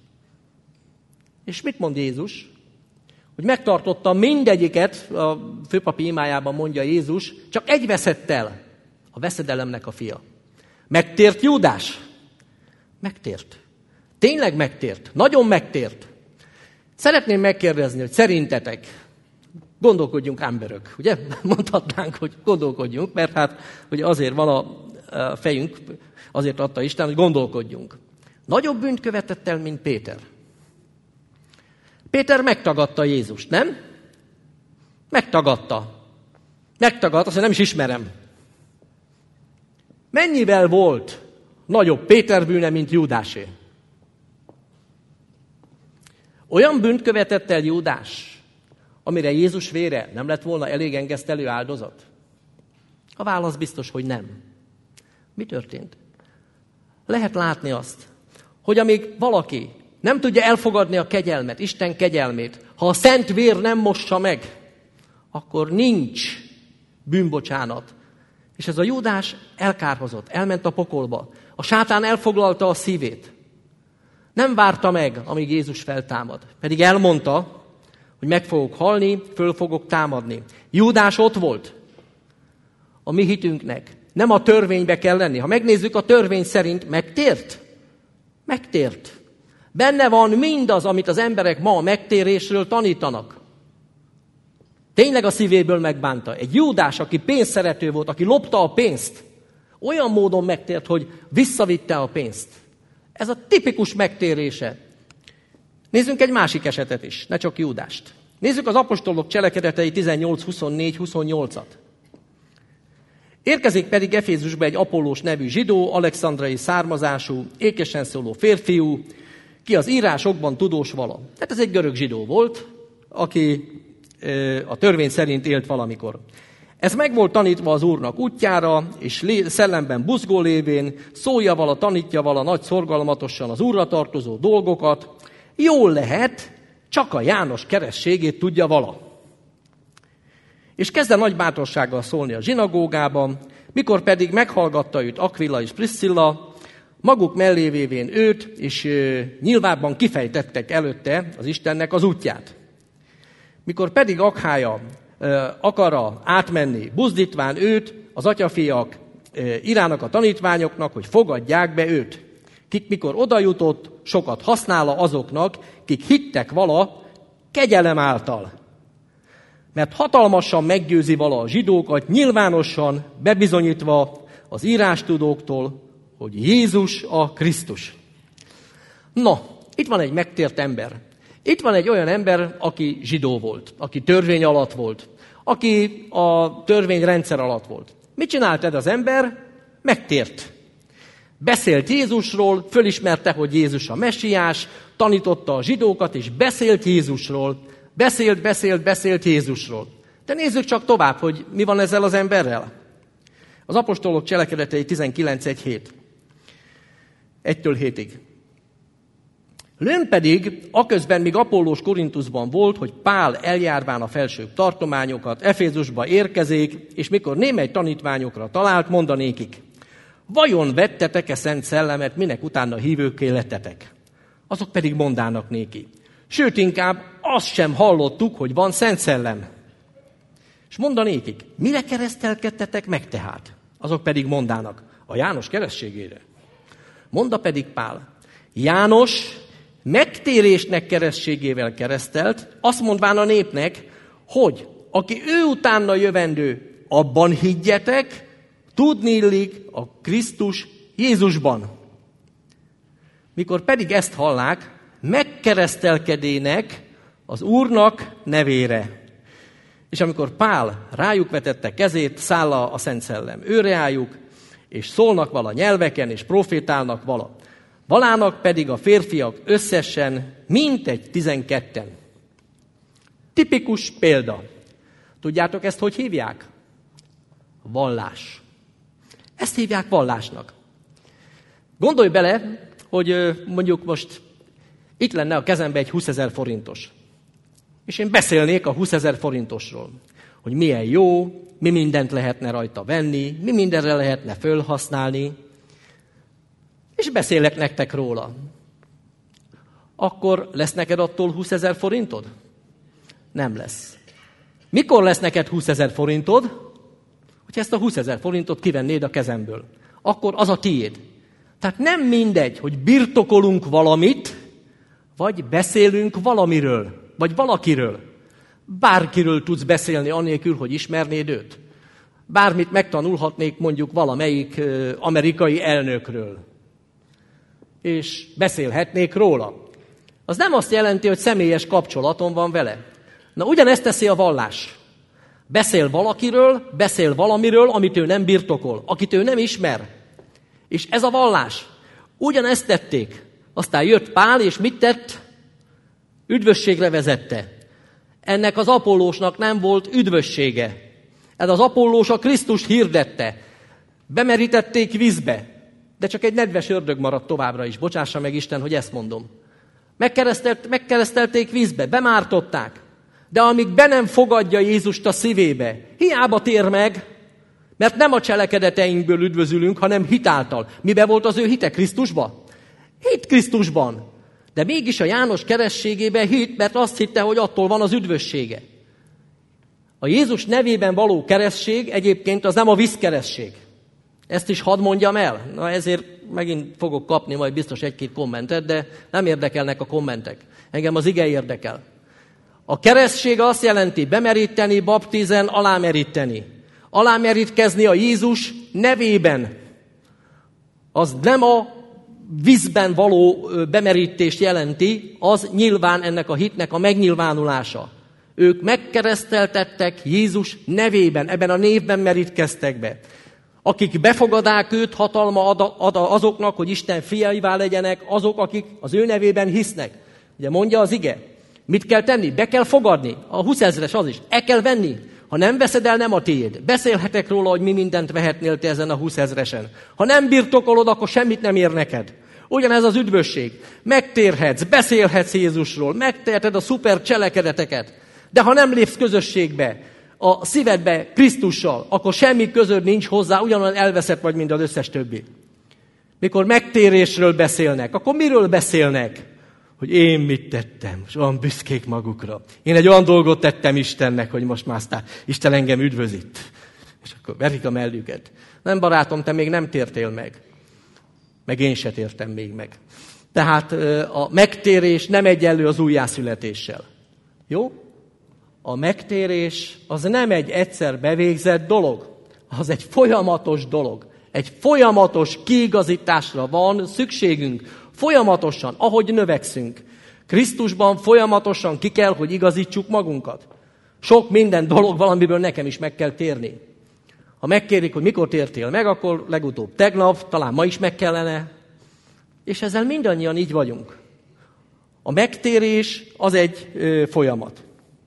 És mit mond Jézus? Hogy megtartotta mindegyiket, a főpapi imájában mondja Jézus, csak egy veszett el, a veszedelemnek a fia. Megtért Júdás? Megtért. Tényleg megtért. Nagyon megtért. Szeretném megkérdezni, hogy szerintetek, gondolkodjunk emberök, ugye? Mondhatnánk, hogy gondolkodjunk, mert hát ugye azért van a fejünk, azért adta Isten, hogy gondolkodjunk. Nagyobb bűnt követett el, mint Péter. Péter megtagadta Jézust, nem? Megtagadta. Megtagadta, azt nem is ismerem. Mennyivel volt nagyobb Péter bűne, mint Júdásé? Olyan bűnt követett el Júdás, amire Jézus vére nem lett volna elég engesztelő áldozat? A válasz biztos, hogy nem. Mi történt? Lehet látni azt, hogy amíg valaki nem tudja elfogadni a kegyelmet, Isten kegyelmét, ha a szent vér nem mossa meg, akkor nincs bűnbocsánat. És ez a Júdás elkárhozott, elment a pokolba. A sátán elfoglalta a szívét. Nem várta meg, amíg Jézus feltámad. Pedig elmondta, hogy meg fogok halni, föl fogok támadni. Júdás ott volt. A mi hitünknek nem a törvénybe kell lenni. Ha megnézzük, a törvény szerint megtért. Megtért. Benne van mindaz, amit az emberek ma a megtérésről tanítanak. Tényleg a szívéből megbánta. Egy Júdás, aki pénzszerető volt, aki lopta a pénzt, olyan módon megtért, hogy visszavitte a pénzt. Ez a tipikus megtérése. Nézzünk egy másik esetet is, ne csak Júdást. Nézzük az apostolok cselekedetei tizennyolc huszonnégy huszonnyolcat. Érkezik pedig Efézusba egy Apollós nevű zsidó, alexandrai származású, ékesen szóló férfiú, ki az írásokban tudós vala. Tehát ez egy görög zsidó volt, aki a törvény szerint élt valamikor. Ez meg volt tanítva az Úrnak útjára, és szellemben buzgó lévén, szólja vala, tanítja vala nagy szorgalmatosan az Úrra tartozó dolgokat. Jól lehet, csak a János kerességét tudja vala. És kezdte nagy bátorsággal szólni a zsinagógában, mikor pedig meghallgatta őt Aquila és Priscilla, maguk mellé vévén őt, és nyilvánban kifejtettek előtte az Istennek az útját. Mikor pedig Akhája akar átmenni, buzdítván őt, az atyafiak irának a tanítványoknak, hogy fogadják be őt. Kik mikor odajutott, sokat használva azoknak, kik hittek vala kegyelem által. Mert hatalmasan meggyőzi vala a zsidókat, nyilvánosan bebizonyítva az írástudóktól, hogy Jézus a Krisztus. Na, itt van egy megtért ember. Itt van egy olyan ember, aki zsidó volt, aki törvény alatt volt, aki a törvényrendszer alatt volt. Mit csinált ez az ember? Megtért. Beszélt Jézusról, fölismerte, hogy Jézus a messiás, tanította a zsidókat, és beszélt Jézusról. Beszélt, beszélt, beszélt Jézusról. De nézzük csak tovább, hogy mi van ezzel az emberrel. Az apostolok cselekedetei tizenkilenc egy hét. egytől hétig. Lőn pedig, aközben míg Apollós Korintuszban volt, hogy Pál eljárván a felsőbb tartományokat, Efézusba érkezik, és mikor némely tanítványokra talált, mondanékik, vajon vettetek-e szent szellemet, minek utána hívőkké lettetek? Azok pedig mondának néki. Sőt, inkább azt sem hallottuk, hogy van szent szellem. És mondanékik, mire keresztelkedtetek meg tehát? Azok pedig mondának, a János keresztségére. Monda pedig Pál, János megtérésnek keresztségével keresztelt, azt mondván a népnek, hogy aki ő utána jövendő, abban higgyetek, tudni illik a Krisztus Jézusban. Mikor pedig ezt hallák, megkeresztelkedének az Úrnak nevére. És amikor Pál rájuk vetette kezét, száll a Szent Szellem őreájuk, és szólnak vala nyelveken, és profétálnak vala. Valának pedig a férfiak összesen mintegy tizenketten. Tipikus példa. Tudjátok ezt, hogy hívják? Vallás. Ezt hívják vallásnak. Gondolj bele, hogy mondjuk most itt lenne a kezembe egy húszezer forintos. És én beszélnék a húszezer forintosról, hogy milyen jó, mi mindent lehetne rajta venni, mi mindenre lehetne fölhasználni, és beszélek nektek róla. Akkor lesz neked attól húszezer forintod? Nem lesz. Mikor lesz neked húszezer forintod? Hogyha ezt a húszezer forintot kivennéd a kezemből. Akkor az a tiéd. Tehát nem mindegy, hogy birtokolunk valamit, vagy beszélünk valamiről, vagy valakiről. Bárkiről tudsz beszélni anélkül, hogy ismernéd őt. Bármit megtanulhatnék mondjuk valamelyik amerikai elnökről. És beszélhetnék róla. Az nem azt jelenti, hogy személyes kapcsolatom van vele. Na, ugyanezt teszi a vallás. Beszél valakiről, beszél valamiről, amit ő nem birtokol, akit ő nem ismer. És ez a vallás. Ugyanezt tették. Aztán jött Pál, és mit tett? Üdvösségre vezette. Ennek az Apollósnak nem volt üdvössége. Ez az Apollós a Krisztust hirdette. Bemerítették vízbe. De csak egy nedves ördög maradt továbbra is. Bocsássa meg Isten, hogy ezt mondom. Megkeresztelt, megkeresztelték vízbe, bemártották. De amíg be nem fogadja Jézust a szívébe, hiába tér meg, mert nem a cselekedeteinkből üdvözülünk, hanem hitáltal. Mibe volt az ő hite? Krisztusba? Hit Krisztusban. De mégis a János kerességében hit, mert azt hitte, hogy attól van az üdvössége. A Jézus nevében való keresztség egyébként az nem a vízkeresztség. Ezt is hadd mondjam el. Na ezért megint fogok kapni majd biztos egy-két kommentet, de nem érdekelnek a kommentek. Engem az ige érdekel. A keresztség azt jelenti bemeríteni, baptizen, alámeríteni. Alámerítkezni a Jézus nevében. Az nem a vízben való bemerítést jelenti, az nyilván ennek a hitnek a megnyilvánulása. Ők megkereszteltettek Jézus nevében, ebben a névben merítkeztek be. Akik befogadák őt, hatalma ad, ad azoknak, hogy Isten fiaivá legyenek, azok, akik az ő nevében hisznek. Ugye mondja az ige, mit kell tenni? Be kell fogadni. A húszezres az is. El kell venni. Ha nem veszed el, nem a tiéd. Beszélhetek róla, hogy mi mindent vehetnél te ezen a húszezresen. Ha nem birtokolod, akkor semmit nem ér neked. Ugyanez az üdvösség. Megtérhetsz, beszélhetsz Jézusról, megteheted a szuper cselekedeteket. De ha nem lépsz közösségbe, a szívedbe Krisztussal, akkor semmi közöd nincs hozzá, ugyanolyan elveszett vagy, mint az összes többi. Mikor megtérésről beszélnek, akkor miről beszélnek? Hogy én mit tettem, és olyan büszkék magukra. Én egy olyan dolgot tettem Istennek, hogy most már aztán Isten engem üdvözít. És akkor verik a mellüket. Nem barátom, te még nem tértél meg. Meg én se tértem még meg. Tehát a megtérés nem egyenlő az újjászületéssel. Jó? A megtérés az nem egy egyszer bevégzett dolog. Az egy folyamatos dolog. Egy folyamatos kiigazításra van szükségünk. Folyamatosan, ahogy növekszünk. Krisztusban folyamatosan ki kell, hogy igazítsuk magunkat. Sok minden dolog valamiből nekem is meg kell térni. Ha megkérik, hogy mikor tértél meg, akkor legutóbb tegnap, talán ma is meg kellene. És ezzel mindannyian így vagyunk. A megtérés az egy ö, folyamat.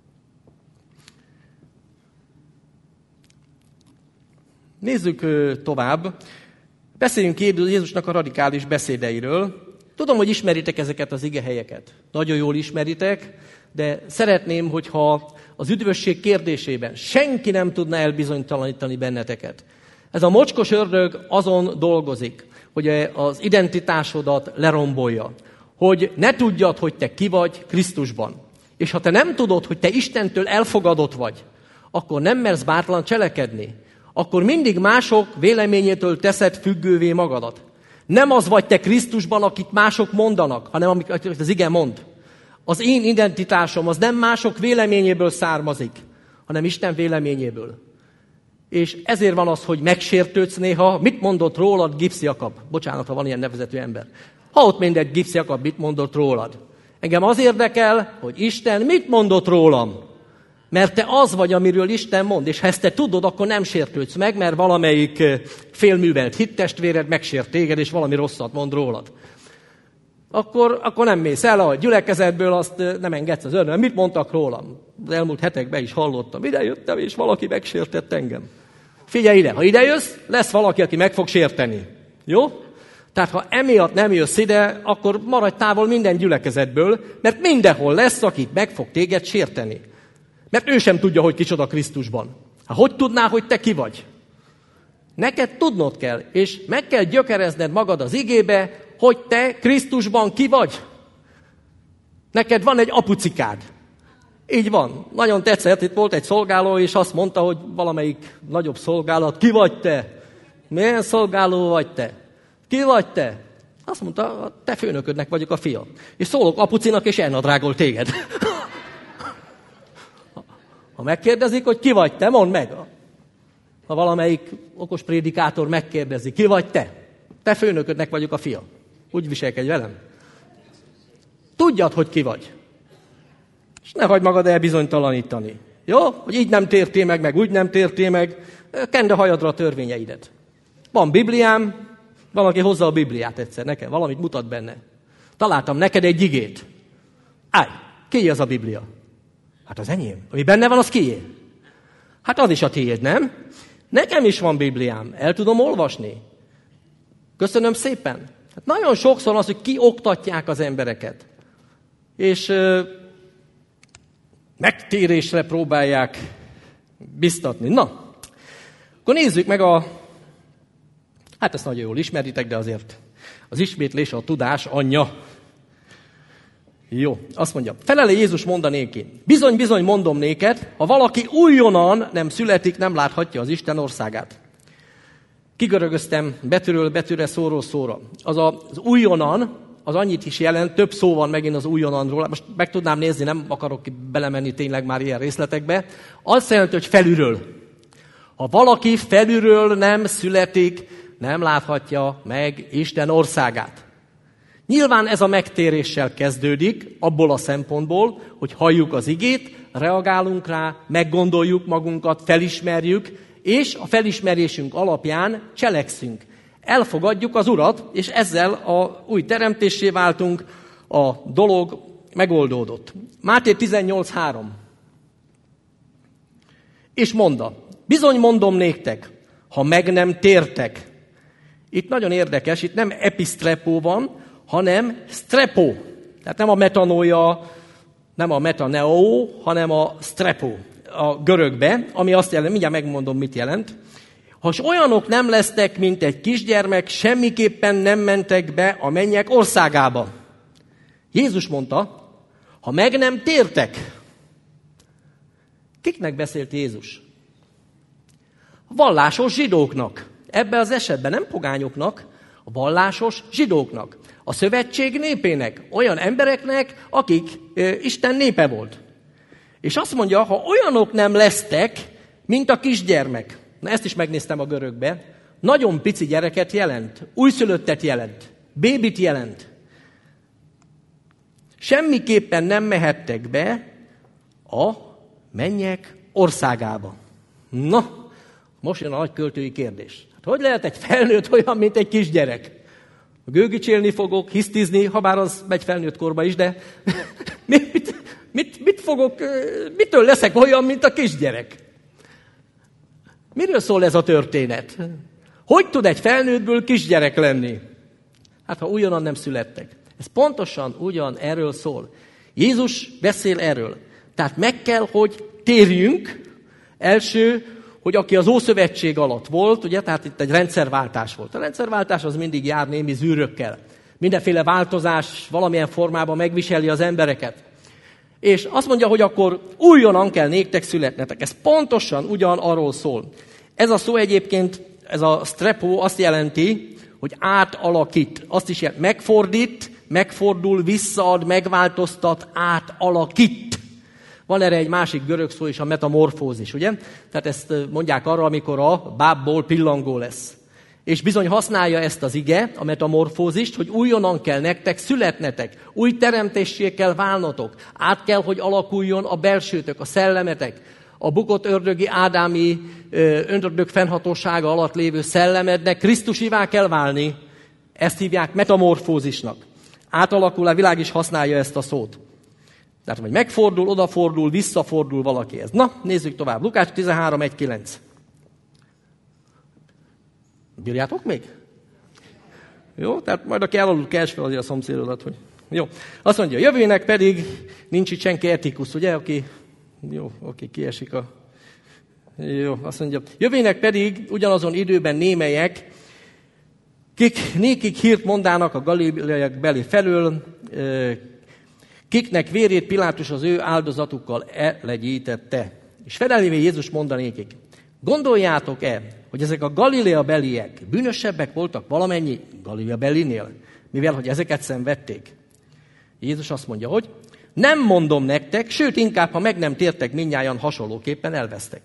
Nézzük ö, tovább. Beszéljünk Jézusnak a radikális beszédeiről. Tudom, hogy ismeritek ezeket az igehelyeket. Nagyon jól ismeritek, de szeretném, hogyha az üdvösség kérdésében senki nem tudna elbizonytalanítani benneteket. Ez a mocskos ördög azon dolgozik, hogy az identitásodat lerombolja. Hogy ne tudjad, hogy te ki vagy Krisztusban. És ha te nem tudod, hogy te Istentől elfogadott vagy, akkor nem mersz bátran cselekedni. Akkor mindig mások véleményétől teszed függővé magadat. Nem az vagy te Krisztusban, akit mások mondanak, hanem amit az ige mond. Az én identitásom az nem mások véleményéből származik, hanem Isten véleményéből. És ezért van az, hogy megsértődsz néha. Mit mondott rólad Gipsz Jakab? Bocsánat, ha van ilyen nevezetű ember. Ha ott mindegy, Gipsz Jakab mit mondott rólad? Engem az érdekel, hogy Isten mit mondott rólam. Mert te az vagy, amiről Isten mond, és ha ezt te tudod, akkor nem sértődsz meg, mert valamelyik félművelt hittestvéred megsért téged, és valami rosszat mond rólad. Akkor, akkor nem mész el a gyülekezetből, azt nem engedsz az örnöm. Mit mondtak rólam? Az elmúlt hetekben is hallottam. Ide jöttem, és valaki megsértett engem. Figyelj ide, ha ide jössz, lesz valaki, aki meg fog sérteni. Jó? Tehát ha emiatt nem jössz ide, akkor maradj távol minden gyülekezetből, mert mindenhol lesz, akit meg fog téged sérteni. Mert ő sem tudja, hogy kicsoda Krisztusban. Hát hogy tudná, hogy te ki vagy? Neked tudnod kell, és meg kell gyökerezned magad az igébe, hogy te Krisztusban ki vagy. Neked van egy apucikád. Így van. Nagyon tetszett, itt volt egy szolgáló, és azt mondta, hogy valamelyik nagyobb szolgálat, ki vagy te? Milyen szolgáló vagy te? Ki vagy te? Azt mondta, a te főnöködnek vagyok a fia. És szólok apucinak, és elnadrágol téged. Ha megkérdezik, hogy ki vagy te, mondd meg. Ha valamelyik okos prédikátor megkérdezi, ki vagy te? Te főnöködnek vagyok a fia. Úgy viselkedj velem. Tudjad, hogy ki vagy. És ne hagyd magad elbizonytalanítani. Jó? Hogy így nem tértél meg, meg úgy nem tértél meg. Kend a hajadra a törvényeidet. Van Bibliám, valaki hozza a Bibliát egyszer nekem, valamit mutat benne. Találtam neked egy igét. Állj, kié az a Biblia? Hát az enyém. Ami benne van, az kié? Hát az is a tiéd, nem? Nekem is van Bibliám, el tudom olvasni. Köszönöm szépen. Hát nagyon sokszor az, hogy kioktatják az embereket. És ö, megtérésre próbálják biztatni. Na, akkor nézzük meg a... Hát ezt nagyon jól ismeritek, de azért az ismétlés a tudás anyja. Jó, azt mondja, felele Jézus mondanéki. Bizony, bizony mondom néked, ha valaki újonnan nem születik, nem láthatja az Isten országát. Kigörögöztem betűről betűre, szóról szóra. Az a, az újonnan, az annyit is jelent, több szó van megint az újonnanról. Most meg tudnám nézni, nem akarok belemenni tényleg már ilyen részletekbe. Azt jelenti, hogy felülről. Ha valaki felülről nem születik, nem láthatja meg Isten országát. Nyilván ez a megtéréssel kezdődik, abból a szempontból, hogy halljuk az igét, reagálunk rá, meggondoljuk magunkat, felismerjük, és a felismerésünk alapján cselekszünk. Elfogadjuk az Urat, és ezzel a új teremtéssé váltunk, a dolog megoldódott. Máté tizennyolc három. És mondta, bizony mondom néktek, ha meg nem tértek. Itt nagyon érdekes, itt nem episztrepó van, hanem strepo. Tehát nem a metanója, nem a metaneo, hanem a strepo a görögbe, ami azt jelenti, mindjárt megmondom, mit jelent. Ha olyanok nem lesztek, mint egy kisgyermek, semmiképpen nem mentek be a mennyek országába. Jézus mondta, ha meg nem tértek. Kiknek beszélt Jézus? Vallásos zsidóknak. Ebben az esetben nem pogányoknak, a vallásos zsidóknak. A szövetség népének, olyan embereknek, akik e, Isten népe volt. És azt mondja, ha olyanok nem lesztek, mint a kisgyermek. Na ezt is megnéztem a görögbe. Nagyon pici gyereket jelent, újszülöttet jelent, bébit jelent. Semmiképpen nem mehettek be a mennyek országába. Na, most jön a nagy költői kérdés. Hát hogy lehet egy felnőtt olyan, mint egy kisgyerek? Gőgicsélni fogok, hisztizni, ha bár az megy felnőtt korba is, de mit, mit, mit fogok, mitől leszek olyan, mint a kisgyerek? Miről szól ez a történet? Hogy tud egy felnőttből kisgyerek lenni? Hát, ha újonnan nem születtek. Ez pontosan ugyan erről szól. Jézus beszél erről. Tehát meg kell, hogy térjünk. Első, hogy aki az Ószövetség alatt volt, ugye, tehát itt egy rendszerváltás volt. A rendszerváltás az mindig jár némi zűrökkel. Mindenféle változás valamilyen formában megviseli az embereket. És azt mondja, hogy akkor újonnan kell néktek születnetek. Ez pontosan ugyan arról szól. Ez a szó egyébként, ez a strepo azt jelenti, hogy átalakít. Azt is jelenti, megfordít, megfordul, visszaad, megváltoztat, átalakít. Van erre egy másik görög szó is, a metamorfózis, ugye? Tehát ezt mondják arra, amikor a bábból pillangó lesz. És bizony használja ezt az ige, a metamorfózist, hogy újonnan kell nektek születnetek, új teremtessé kell válnotok, át kell, hogy alakuljon a belsőtök, a szellemetek, a bukott ördögi ádámi ördög fennhatósága alatt lévő szellemednek Krisztusivá kell válni. Ezt hívják metamorfózisnak. Átalakul, a világ is használja ezt a szót. Tehát, hogy megfordul, odafordul, visszafordul valakihez. Na, nézzük tovább. Lukács tizenhárom egy kilenc. Bírjátok még? Jó? Tehát majd aki elalul, kers fel azért a szomszédodat, hogy jó. Azt mondja, jövőnek pedig nincs itt senki etikus, ugye, aki, jó, aki kiesik a... Jó, azt mondja, jövőnek pedig ugyanazon időben némelyek, kik nékik hírt mondának a galileaiak belé felől, kiknek vérét Pilátus az ő áldozatukkal elegyítette. És felelévé Jézus mondanékik, gondoljátok-e, hogy ezek a Galilea beliek bűnösebbek voltak valamennyi Galilea belinél, mivel hogy ezeket szenvedték? Jézus azt mondja, hogy nem mondom nektek, sőt inkább, ha meg nem tértek, mindnyájan hasonlóképpen elvesztek.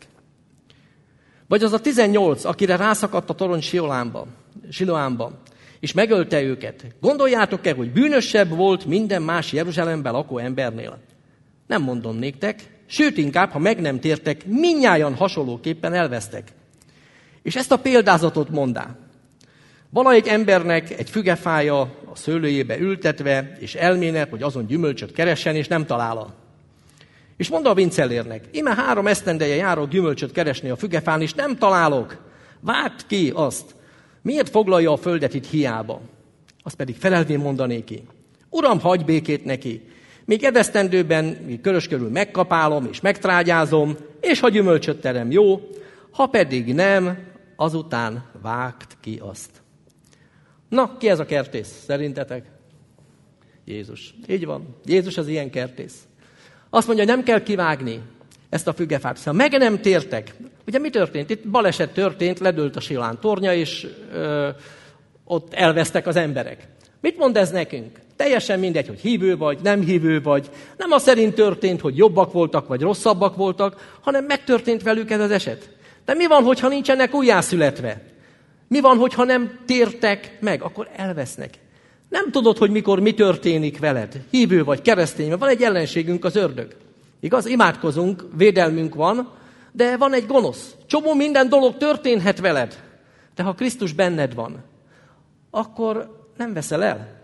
Vagy az a tizennyolc, akire rászakadt a torony Siloámba, és megölte őket. Gondoljátok-e, hogy bűnösebb volt minden más Jeruzsálemben lakó embernél? Nem mondom néktek, sőt inkább, ha meg nem tértek, mindnyájan hasonlóképpen elvesztek. És ezt a példázatot mondá. Valahogy embernek egy fügefája a szőlőjébe ültetve, és elmének, hogy azon gyümölcsöt keressen, és nem talál. És mondta a vincellérnek, íme három esztendeje járok gyümölcsöt keresni a fügefán, és nem találok. Vágd ki azt. Miért foglalja a földet itt hiába? Azt pedig felelvén mondanéki. Uram, hagyj békét neki. Még edesztendőben körös körül megkapálom, és megtrágyázom, és ha gyümölcsöt terem, jó, ha pedig nem, azután vágd ki azt. Na, ki ez a kertész, szerintetek? Jézus. Így van. Jézus az ilyen kertész. Azt mondja, nem kell kivágni ezt a fügefát. Szóval meg nem tértek. Ugye mi történt? Itt baleset történt, ledőlt a Silán tornya, és ö, ott elvesztek az emberek. Mit mond ez nekünk? Teljesen mindegy, hogy hívő vagy, nem hívő vagy. Nem az szerint történt, hogy jobbak voltak, vagy rosszabbak voltak, hanem megtörtént velük ez az eset. De mi van, hogyha nincsenek újjászületve? Mi van, hogyha nem tértek meg? Akkor elvesznek. Nem tudod, hogy mikor mi történik veled. Hívő vagy, keresztény vagy. Van egy ellenségünk, az ördög. Igaz? Imádkozunk, védelmünk van, de van egy gonosz. Csomó minden dolog történhet veled. De ha Krisztus benned van, akkor nem veszel el.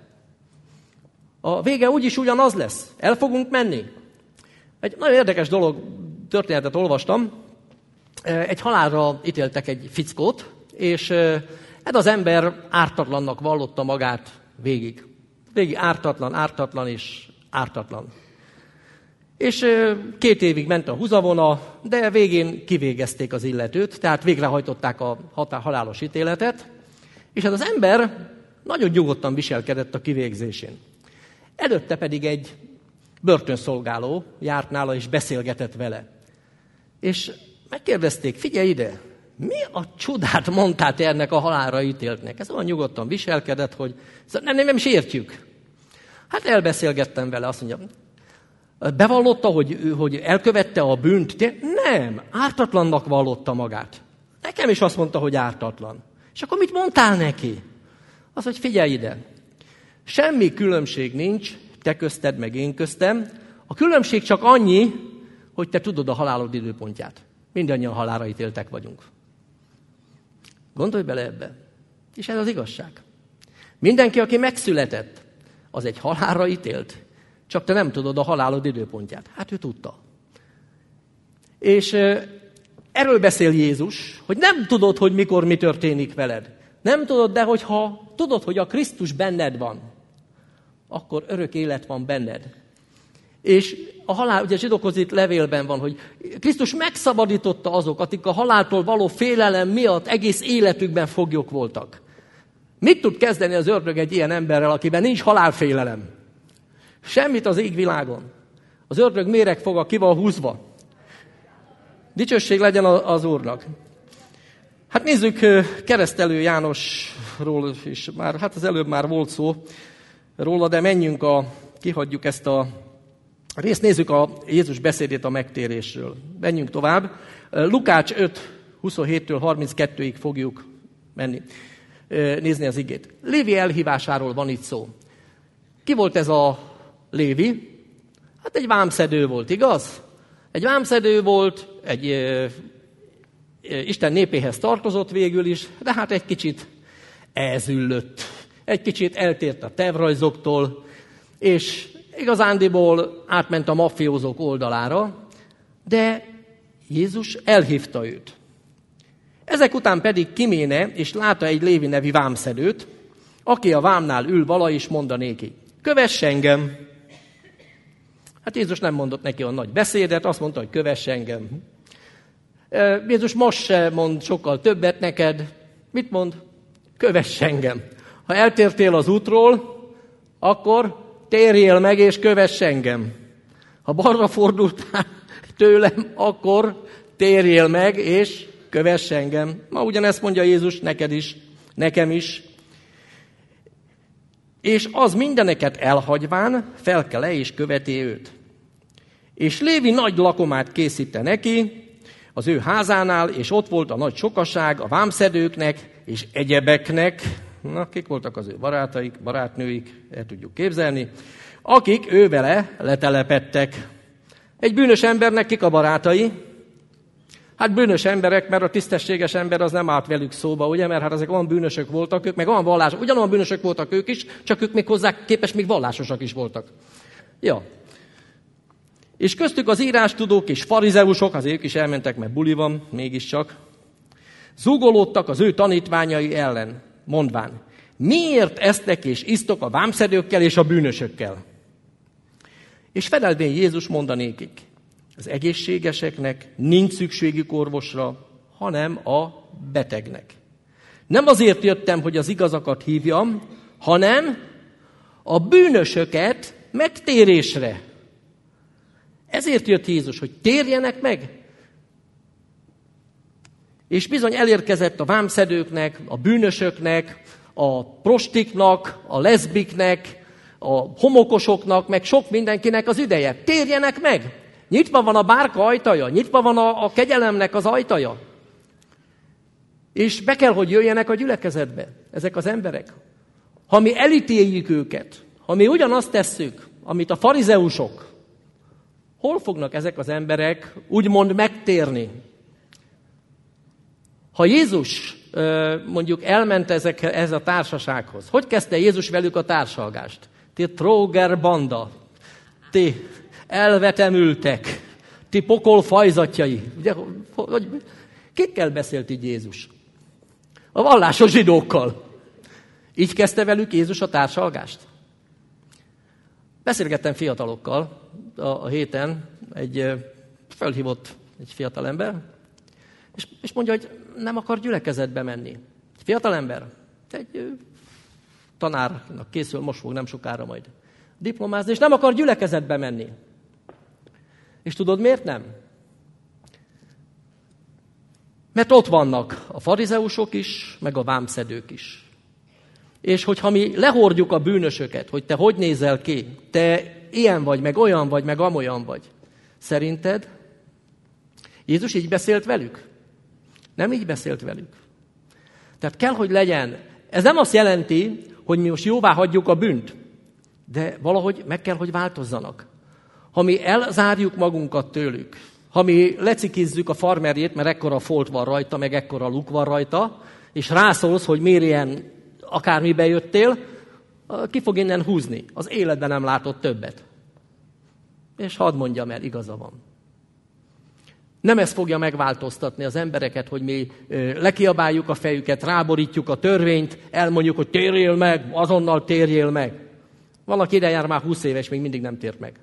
A vége úgyis ugyanaz lesz. El fogunk menni. Egy nagyon érdekes dolog, történetet olvastam. Egy halálra ítéltek egy fickót, és ez az ember ártatlannak vallotta magát végig. Végig ártatlan, ártatlan és ártatlan. És két évig ment a húzavona, de végén kivégezték az illetőt, tehát végrehajtották a halálos ítéletet, és ez az ember nagyon nyugodtan viselkedett a kivégzésén. Előtte pedig egy börtönszolgáló járt nála és beszélgetett vele. És megkérdezték, figyelj ide, mi a csodát mondtál te ennek a halálra ítéltnek? Ez olyan nyugodtan viselkedett, hogy nem, nem, nem is értjük. Hát elbeszélgettem vele, azt mondja, bevallotta, hogy, hogy elkövette a bűnt? De nem, ártatlannak vallotta magát. Nekem is azt mondta, hogy ártatlan. És akkor mit mondtál neki? Az, hogy figyelj ide, semmi különbség nincs, te közted meg én köztem. A különbség csak annyi, hogy te tudod a halálod időpontját. Mindannyian halálra ítéltek vagyunk. Gondolj bele ebbe. És ez az igazság. Mindenki, aki megszületett, az egy halálra ítélt. Csak te nem tudod a halálod időpontját. Hát ő tudta. És erről beszél Jézus, hogy nem tudod, hogy mikor mi történik veled. Nem tudod, de hogyha tudod, hogy a Krisztus benned van, akkor örök élet van benned. És a halál, ugye a zsidókhoz itt levélben van, hogy Krisztus megszabadította azok, akik a haláltól való félelem miatt egész életükben foglyok voltak. Mit tud kezdeni az ördög egy ilyen emberrel, akiben nincs halálfélelem? Semmit az égvilágon. Az ördög méregfoga ki van húzva. Dicsőség legyen az Úrnak. Hát nézzük, Keresztelő Jánosról is, már, hát az előbb már volt szó róla, de menjünk a, kihagyjuk ezt a részt, nézzük a Jézus beszédét a megtérésről. Menjünk tovább. Lukács öt, huszonhéttől harminckettőig fogjuk menni, nézni az igét. Lévi elhívásáról van itt szó. Ki volt ez a Lévi? Hát egy vámszedő volt, igaz? Egy vámszedő volt, egy e, e, Isten népéhez tartozott végül is, de hát egy kicsit elzüllött. Egy kicsit eltért a tervrajzoktól, és igazándiból átment a maffiózók oldalára, de Jézus elhívta őt. Ezek után pedig kiméne, és látta egy Lévi nevű vámszedőt, aki a vámnál ül, vala is mondanéki: kövess engem. Hát Jézus nem mondott neki olyan nagy beszédet, azt mondta, hogy kövess engem. Jézus most se mond sokkal többet neked. Mit mond? Kövess engem. Ha eltértél az útról, akkor térjél meg és kövess engem. Ha balra fordultál tőlem, akkor térjél meg és kövess engem. Ma ugyanezt mondja Jézus neked is, nekem is. És az mindeneket elhagyván felkel-e és követi őt. És Lévi nagy lakomát készítte neki az ő házánál, és ott volt a nagy sokaság a vámszedőknek és egyebeknek. Na, kik voltak az ő barátaik, barátnőik, el tudjuk képzelni, akik ő vele letelepedtek. Egy bűnös embernek kik a barátai? Hát bűnös emberek, mert a tisztességes ember az nem állt velük szóba, ugye? Mert hát ezek olyan bűnösök voltak ők, meg olyan vallások, ugyanolyan bűnösök voltak ők is, csak ők még hozzá képest még vallásosak is voltak. Ja. És köztük az írástudók és farizeusok, azért ők is elmentek, mert buli van, mégiscsak, zúgolódtak az ő tanítványai ellen, mondván: miért esztek és isztok a vámszedőkkel és a bűnösökkel? És felelvén Jézus mondanékik: az egészségeseknek nincs szükségük orvosra, hanem a betegnek. Nem azért jöttem, hogy az igazakat hívjam, hanem a bűnösöket megtérésre. Ezért jött Jézus, hogy térjenek meg. És bizony elérkezett a vámszedőknek, a bűnösöknek, a prostiknak, a leszbiknek, a homokosoknak, meg sok mindenkinek az ideje. Térjenek meg! Nyitva van a bárka ajtaja, nyitva van a, a kegyelemnek az ajtaja. És be kell, hogy jöjjenek a gyülekezetbe ezek az emberek. Ha mi elítéljük őket, ha mi ugyanazt tesszük, amit a farizeusok, hol fognak ezek az emberek úgymond megtérni? Ha Jézus mondjuk elment ezek, ez a társasághoz, hogy kezdte Jézus velük a társalgást? Ti tróger banda, ti elvetemültek, ti pokol fajzatjai. Ugye, hogy, kikkel beszélt így Jézus? A vallásos zsidókkal. Így kezdte velük Jézus a társalgást? Beszélgettem fiatalokkal a, a héten, egy felhívott egy fiatalember, és, és mondja, hogy nem akar gyülekezetbe menni. Egy fiatalember, egy tanárnak készül, most fog nem sokára majd diplomázni, és nem akar gyülekezetbe menni. És tudod, miért nem? Mert ott vannak a farizeusok is, meg a vámszedők is. És hogyha mi lehordjuk a bűnösöket, hogy te hogy nézel ki, te ilyen vagy, meg olyan vagy, meg amolyan vagy, szerinted Jézus így beszélt velük? Nem így beszélt velük. Tehát kell, hogy legyen. Ez nem azt jelenti, hogy mi most jóvá hagyjuk a bűnt, de valahogy meg kell, hogy változzanak. Ha mi elzárjuk magunkat tőlük, ha mi lecikizzük a farmerjét, mert ekkora folt van rajta, meg ekkora luk van rajta, és rászólsz, hogy miért ilyen akármibe jöttél, ki fog innen húzni? Az életben nem látott többet. És hadd mondjam el, igaza van. Nem ez fogja megváltoztatni az embereket, hogy mi lekiabáljuk a fejüket, ráborítjuk a törvényt, elmondjuk, hogy térjél meg, azonnal térjél meg. Valaki ide jár már húsz éves, még mindig nem tért meg.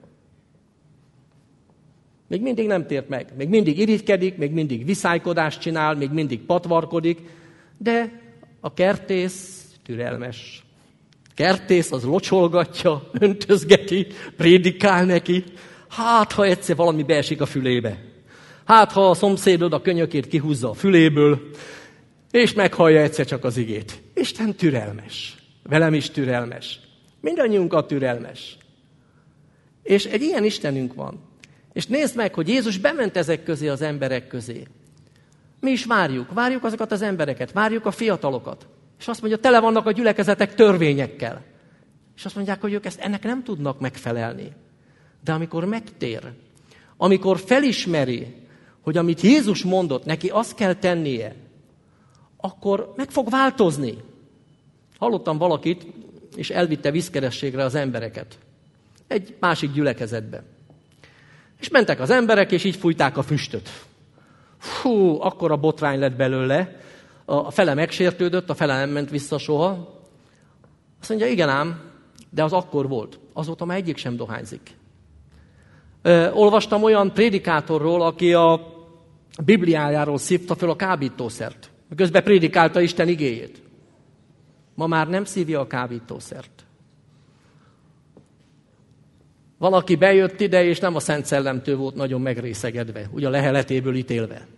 Még mindig nem tért meg. Még mindig irigykedik, még mindig viszálykodást csinál, még mindig patvarkodik, de a kertész türelmes. Kertész az locsolgatja, öntözgeti, prédikál neki. Hát, ha egyszer valami beesik a fülébe. Hát, ha a szomszédod a könyökét kihúzza a füléből, és meghallja egyszer csak az igét. Isten türelmes. Velem is türelmes. Mindannyiunkat türelmes. És egy ilyen Istenünk van. És nézd meg, hogy Jézus bement ezek közé az emberek közé. Mi is várjuk. Várjuk azokat az embereket. Várjuk a fiatalokat. És azt mondja, tele vannak a gyülekezetek törvényekkel. És azt mondják, hogy ők ezt ennek nem tudnak megfelelni. De amikor megtér, amikor felismeri, hogy amit Jézus mondott, neki azt kell tennie, akkor meg fog változni. Hallottam valakit, és elvitte vízkerességre az embereket. Egy másik gyülekezetbe. És mentek az emberek, és így fújták a füstöt. Fú, akkora botrány lett belőle. A fele megsértődött, a fele nem ment vissza soha. Azt mondja, igen ám, de az akkor volt. Azóta már egyik sem dohányzik. Ö, olvastam olyan prédikátorról, aki a Bibliájáról szívta fel a kábítószert. Közben prédikálta Isten igéjét. Ma már nem szívja a kábítószert. Valaki bejött ide, és nem a Szent Szellemtől volt nagyon megrészegedve, ugye a leheletéből ítélve.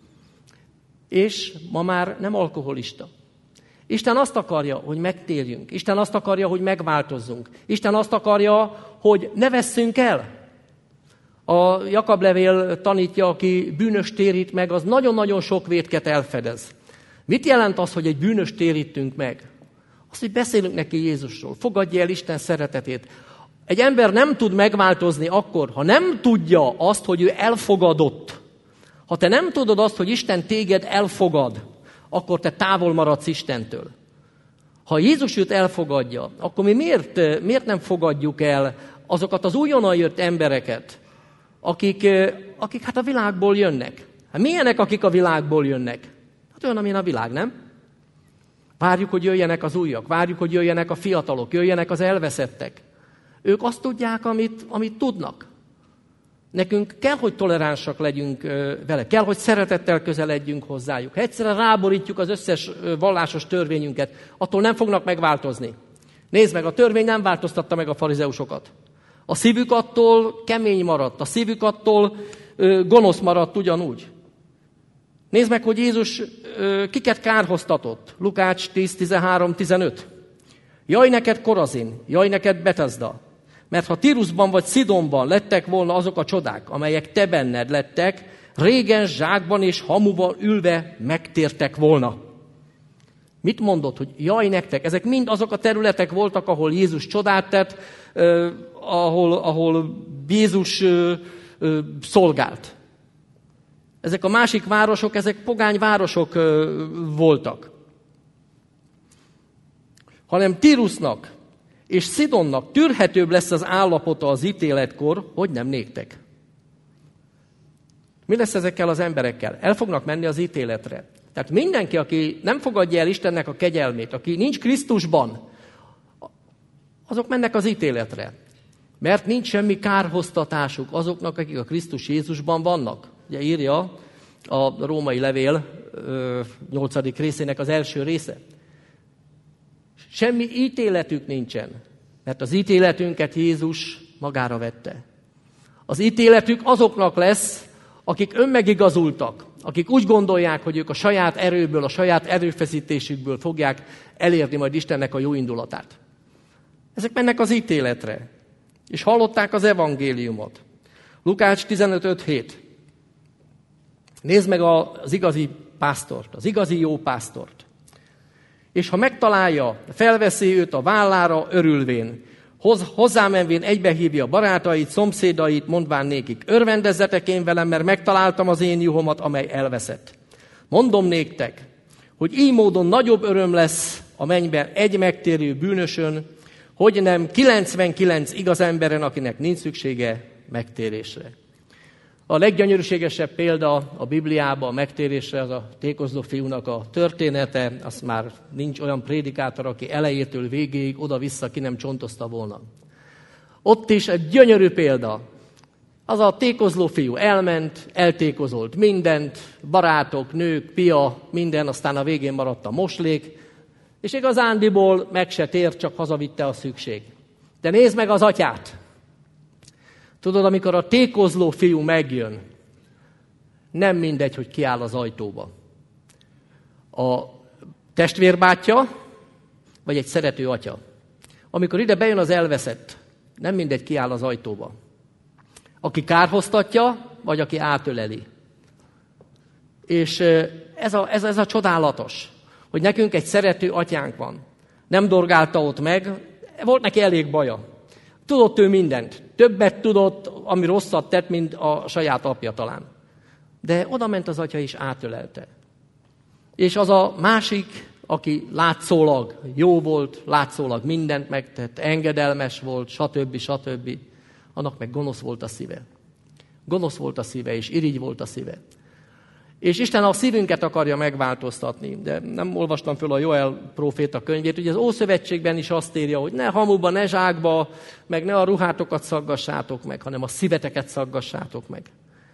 És ma már nem alkoholista. Isten azt akarja, hogy megtérjünk. Isten azt akarja, hogy megváltozzunk. Isten azt akarja, hogy ne vesszünk el. A Jakab levél tanítja, aki bűnös térít meg, az nagyon-nagyon sok vétket elfedez. Mit jelent az, hogy egy bűnös térítünk meg? Azt, hogy beszélünk neki Jézusról. Fogadja el Isten szeretetét. Egy ember nem tud megváltozni akkor, ha nem tudja azt, hogy ő elfogadott. Ha te nem tudod azt, hogy Isten téged elfogad, akkor te távol maradsz Istentől. Ha Jézus őt elfogadja, akkor mi miért, miért nem fogadjuk el azokat az újonnan jött embereket, akik, akik hát a világból jönnek? Hát milyenek, akik a világból jönnek? Hát olyan, amilyen a világ, nem? Várjuk, hogy jöjjenek az újak, várjuk, hogy jöjjenek a fiatalok, jöjjenek az elveszettek. Ők azt tudják, amit, amit tudnak. Nekünk kell, hogy toleránsak legyünk vele, kell, hogy szeretettel közeledjünk hozzájuk. Ha egyszerűen ráborítjuk az összes vallásos törvényünket, attól nem fognak megváltozni. Nézd meg, a törvény nem változtatta meg a farizeusokat. A szívük attól kemény maradt, a szívük attól gonosz maradt ugyanúgy. Nézd meg, hogy Jézus kiket kárhoztatott. Lukács tíz tizenhárom tizenöt. Jaj neked Korazin, jaj neked Betesda, mert ha Tirusban vagy Szidonban lettek volna azok a csodák, amelyek te benned lettek, régen zsákban és hamuban ülve megtértek volna. Mit mondott, hogy jaj nektek? Ezek mind azok a területek voltak, ahol Jézus csodát tett, eh, ahol, ahol Jézus eh, eh, szolgált. Ezek a másik városok, ezek pogány városok eh, voltak. Hanem Tirusnak és Szidonnak tűrhetőbb lesz az állapota az ítéletkor, hogy nem néktek. Mi lesz ezekkel az emberekkel? El fognak menni az ítéletre. Tehát mindenki, aki nem fogadja el Istennek a kegyelmét, aki nincs Krisztusban, azok mennek az ítéletre. Mert nincs semmi kárhoztatásuk azoknak, akik a Krisztus Jézusban vannak. Ugye írja a római levél nyolcadik részének az első része. Semmi ítéletük nincsen, mert az ítéletünket Jézus magára vette. Az ítéletük azoknak lesz, akik önmegigazultak, akik úgy gondolják, hogy ők a saját erőből, a saját erőfeszítésükből fogják elérni majd Istennek a jó indulatát. Ezek mennek az ítéletre, és hallották az evangéliumot. Lukács tizenöt öt hét. Nézd meg az igazi pásztort, az igazi jó pásztort. És ha megtalálja, felveszi őt a vállára örülvén, hoz, hozzámenvén egybehívja barátait, szomszédait, mondván nékik, örvendezzetek én velem, mert megtaláltam az én juhomat, amely elveszett. Mondom néktek, hogy így módon nagyobb öröm lesz a mennyben egy megtérő bűnösön, hogy nem kilencvenkilenc igaz emberen, akinek nincs szüksége megtérésre. A leggyönyörűségesebb példa a Bibliában a megtérésre az a tékozló fiúnak a története, az már nincs olyan prédikátor, aki elejétől végéig oda-vissza ki nem csontozta volna. Ott is egy gyönyörű példa. Az a tékozló fiú elment, eltékozolt mindent, barátok, nők, pia, minden, aztán a végén maradt a moslék, és igazándiból meg se tért, csak hazavitte a szükség. De nézd meg az atyát! Tudod, amikor a tékozló fiú megjön, nem mindegy, hogy kiáll az ajtóba. A testvérbátyja, vagy egy szerető atya. Amikor ide bejön az elveszett, nem mindegy, kiáll az ajtóba. Aki kárhoztatja, vagy aki átöleli. És ez a, ez, ez a csodálatos, hogy nekünk egy szerető atyánk van. Nem dorgálta ott meg, volt neki elég baja. Tudott ő mindent. Többet tudott, ami rosszat tett, mint a saját apja talán. De oda ment az atya és átölelte. És az a másik, aki látszólag jó volt, látszólag mindent megtett, engedelmes volt, stb. stb. Annak meg gonosz volt a szíve. Gonosz volt a szíve, és irigy volt a szíve. És Isten a szívünket akarja megváltoztatni. De nem olvastam föl a Joel próféta könyvét, ugye az Ószövetségben is azt írja, hogy ne hamuba, ne zsákba, meg ne a ruhátokat szaggassátok meg, hanem a szíveteket szaggassátok meg.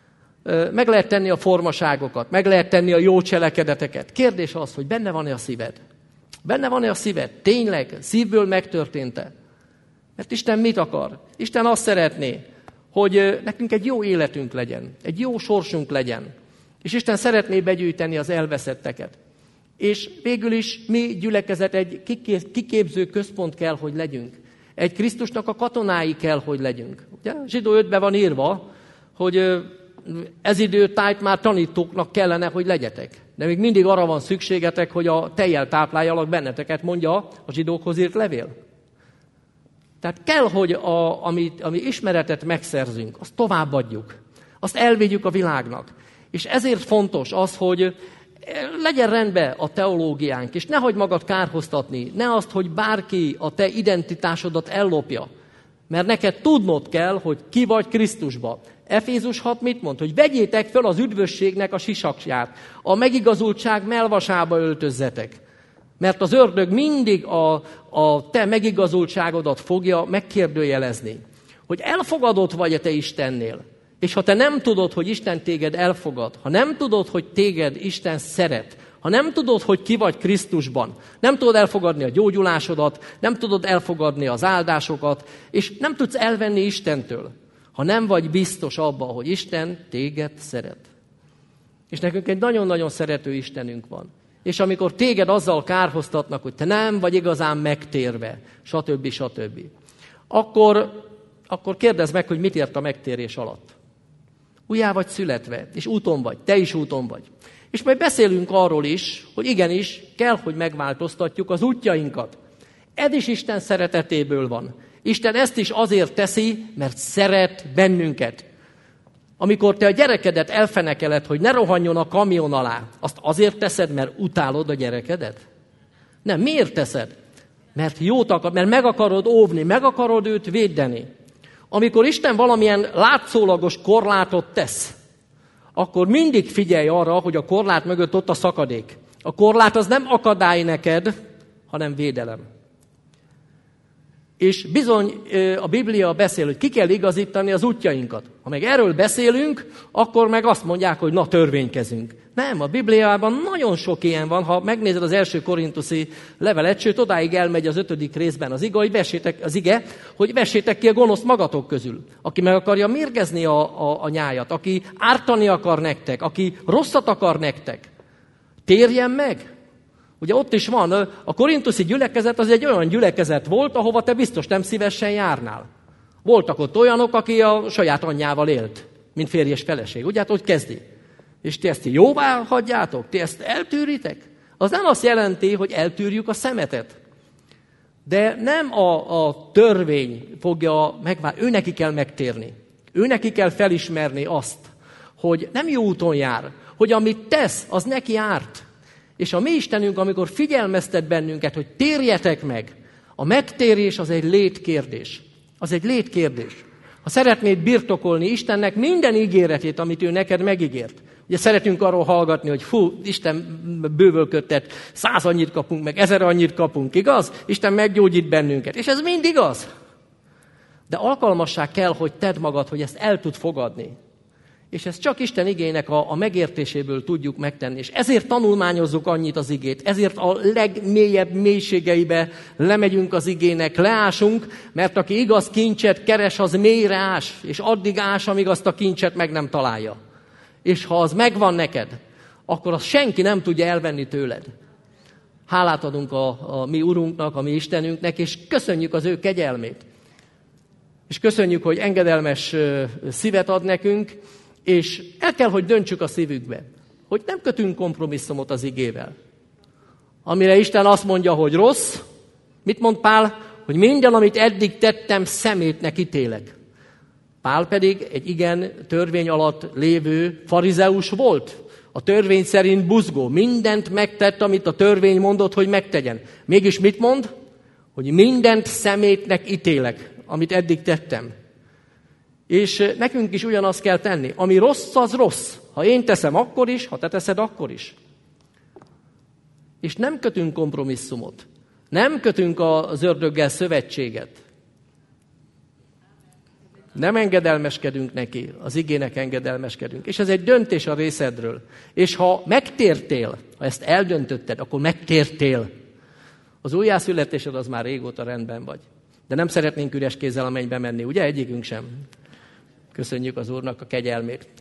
Meg lehet tenni a formaságokat, meg lehet tenni a jó cselekedeteket. Kérdés az, hogy benne van-e a szíved? Benne van-e a szíved? Tényleg? Szívből megtörtént-e? Mert Isten mit akar? Isten azt szeretné, hogy nekünk egy jó életünk legyen, egy jó sorsunk legyen. És Isten szeretné begyűjteni az elveszetteket. És végül is mi gyülekezet egy kiképző központ kell, hogy legyünk. Egy Krisztusnak a katonái kell, hogy legyünk. Ugye? Zsidó ötben van írva, hogy ez idő tájt már tanítóknak kellene, hogy legyetek. De még mindig arra van szükségetek, hogy a tejjel tápláljalak benneteket, mondja a zsidókhoz írt levél. Tehát kell, hogy a, ami, ami ismeretet megszerzünk, azt továbbadjuk. Azt elvigyük a világnak. És ezért fontos az, hogy legyen rendben a teológiánk, és ne hagyd magad kárhoztatni, ne azt, hogy bárki a te identitásodat ellopja. Mert neked tudnod kell, hogy ki vagy Krisztusba. Efézus hat mit mond? Hogy vegyétek föl az üdvösségnek a sisaksját, a megigazultság melvasába öltözzetek. Mert az ördög mindig a, a te megigazultságodat fogja megkérdőjelezni. Hogy elfogadott vagy-e te Istennél. És ha te nem tudod, hogy Isten téged elfogad, ha nem tudod, hogy téged Isten szeret, ha nem tudod, hogy ki vagy Krisztusban, nem tudod elfogadni a gyógyulásodat, nem tudod elfogadni az áldásokat, és nem tudsz elvenni Istentől, ha nem vagy biztos abban, hogy Isten téged szeret. És nekünk egy nagyon-nagyon szerető Istenünk van. És amikor téged azzal kárhoztatnak, hogy te nem vagy igazán megtérve, stb. stb. Akkor, akkor kérdezd meg, hogy mit ért a megtérés alatt. Újjá vagy születve, és úton vagy, te is úton vagy. És majd beszélünk arról is, hogy igenis kell, hogy megváltoztatjuk az útjainkat. Ez is Isten szeretetéből van. Isten ezt is azért teszi, mert szeret bennünket. Amikor te a gyerekedet elfenekeled, hogy ne rohanjon a kamion alá, azt azért teszed, mert utálod a gyerekedet? Nem, miért teszed? Mert jót akar, mert meg akarod óvni, meg akarod őt védeni. Amikor Isten valamilyen látszólagos korlátot tesz, akkor mindig figyelj arra, hogy a korlát mögött ott a szakadék. A korlát az nem akadály neked, hanem védelem. És bizony a Biblia beszél, hogy ki kell igazítani az útjainkat. Ha meg erről beszélünk, akkor meg azt mondják, hogy na, törvénykezünk. Nem, a Bibliában nagyon sok ilyen van, ha megnézed az első korintuszi levelet, sőt odáig elmegy az ötödik részben az ige, hogy vessétek, az ige, hogy vessétek ki a gonoszt magatok közül. Aki meg akarja mérgezni a, a, a nyájat, aki ártani akar nektek, aki rosszat akar nektek, térjen meg. Ugye ott is van, a korintuszi gyülekezet az egy olyan gyülekezet volt, ahova te biztos nem szívesen járnál. Voltak ott olyanok, aki a saját anyjával élt, mint férj és feleség. Ugye hát hogy kezdi? És ti ezt jóvá hagyjátok? Ti ezt eltűritek? Az nem azt jelenti, hogy eltűrjük a szemetet. De nem a, a törvény fogja megválni, ő neki kell megtérni. Ő neki kell felismerni azt, hogy nem jó úton jár, hogy amit tesz, az neki árt. És a mi Istenünk, amikor figyelmeztet bennünket, hogy térjetek meg, a megtérés az egy létkérdés. Az egy létkérdés. Ha szeretnéd birtokolni Istennek minden ígéretét, amit ő neked megígért. Ugye szeretünk arról hallgatni, hogy fú, Isten bővölködtet, száz annyit kapunk, meg ezer annyit kapunk, igaz? Isten meggyógyít bennünket. És ez mind igaz. De alkalmasság kell, hogy tedd magad, hogy ezt el tud fogadni. És ezt csak Isten igének a, a megértéséből tudjuk megtenni. És ezért tanulmányozzuk annyit az igét, ezért a legmélyebb mélységeibe lemegyünk az igének, leásunk, mert aki igaz kincset keres, az mélyre ás, és addig ás, amíg azt a kincset meg nem találja. És ha az megvan neked, akkor azt senki nem tudja elvenni tőled. Hálát adunk a, a mi Urunknak, a mi Istenünknek, és köszönjük az ő kegyelmét. És köszönjük, hogy engedelmes szívet ad nekünk, és el kell, hogy döntsük a szívükbe, hogy nem kötünk kompromisszumot az igével. Amire Isten azt mondja, hogy rossz, mit mond Pál? Hogy minden, amit eddig tettem, szemétnek ítélek. Pál pedig egy igen törvény alatt lévő farizeus volt. A törvény szerint buzgó. Mindent megtett, amit a törvény mondott, hogy megtegyen. Mégis mit mond? Hogy mindent szemétnek ítélek, amit eddig tettem. És nekünk is ugyanazt kell tenni. Ami rossz, az rossz. Ha én teszem, akkor is, ha te teszed, akkor is. És nem kötünk kompromisszumot. Nem kötünk az ördöggel szövetséget. Nem engedelmeskedünk neki, az igének engedelmeskedünk. És ez egy döntés a részedről. És ha megtértél, ha ezt eldöntötted, akkor megtértél. Az újjászületésed az már régóta rendben vagy. De nem szeretnénk üres kézzel a mennybe menni, ugye? Egyikünk sem. Köszönjük az Úrnak a kegyelmét.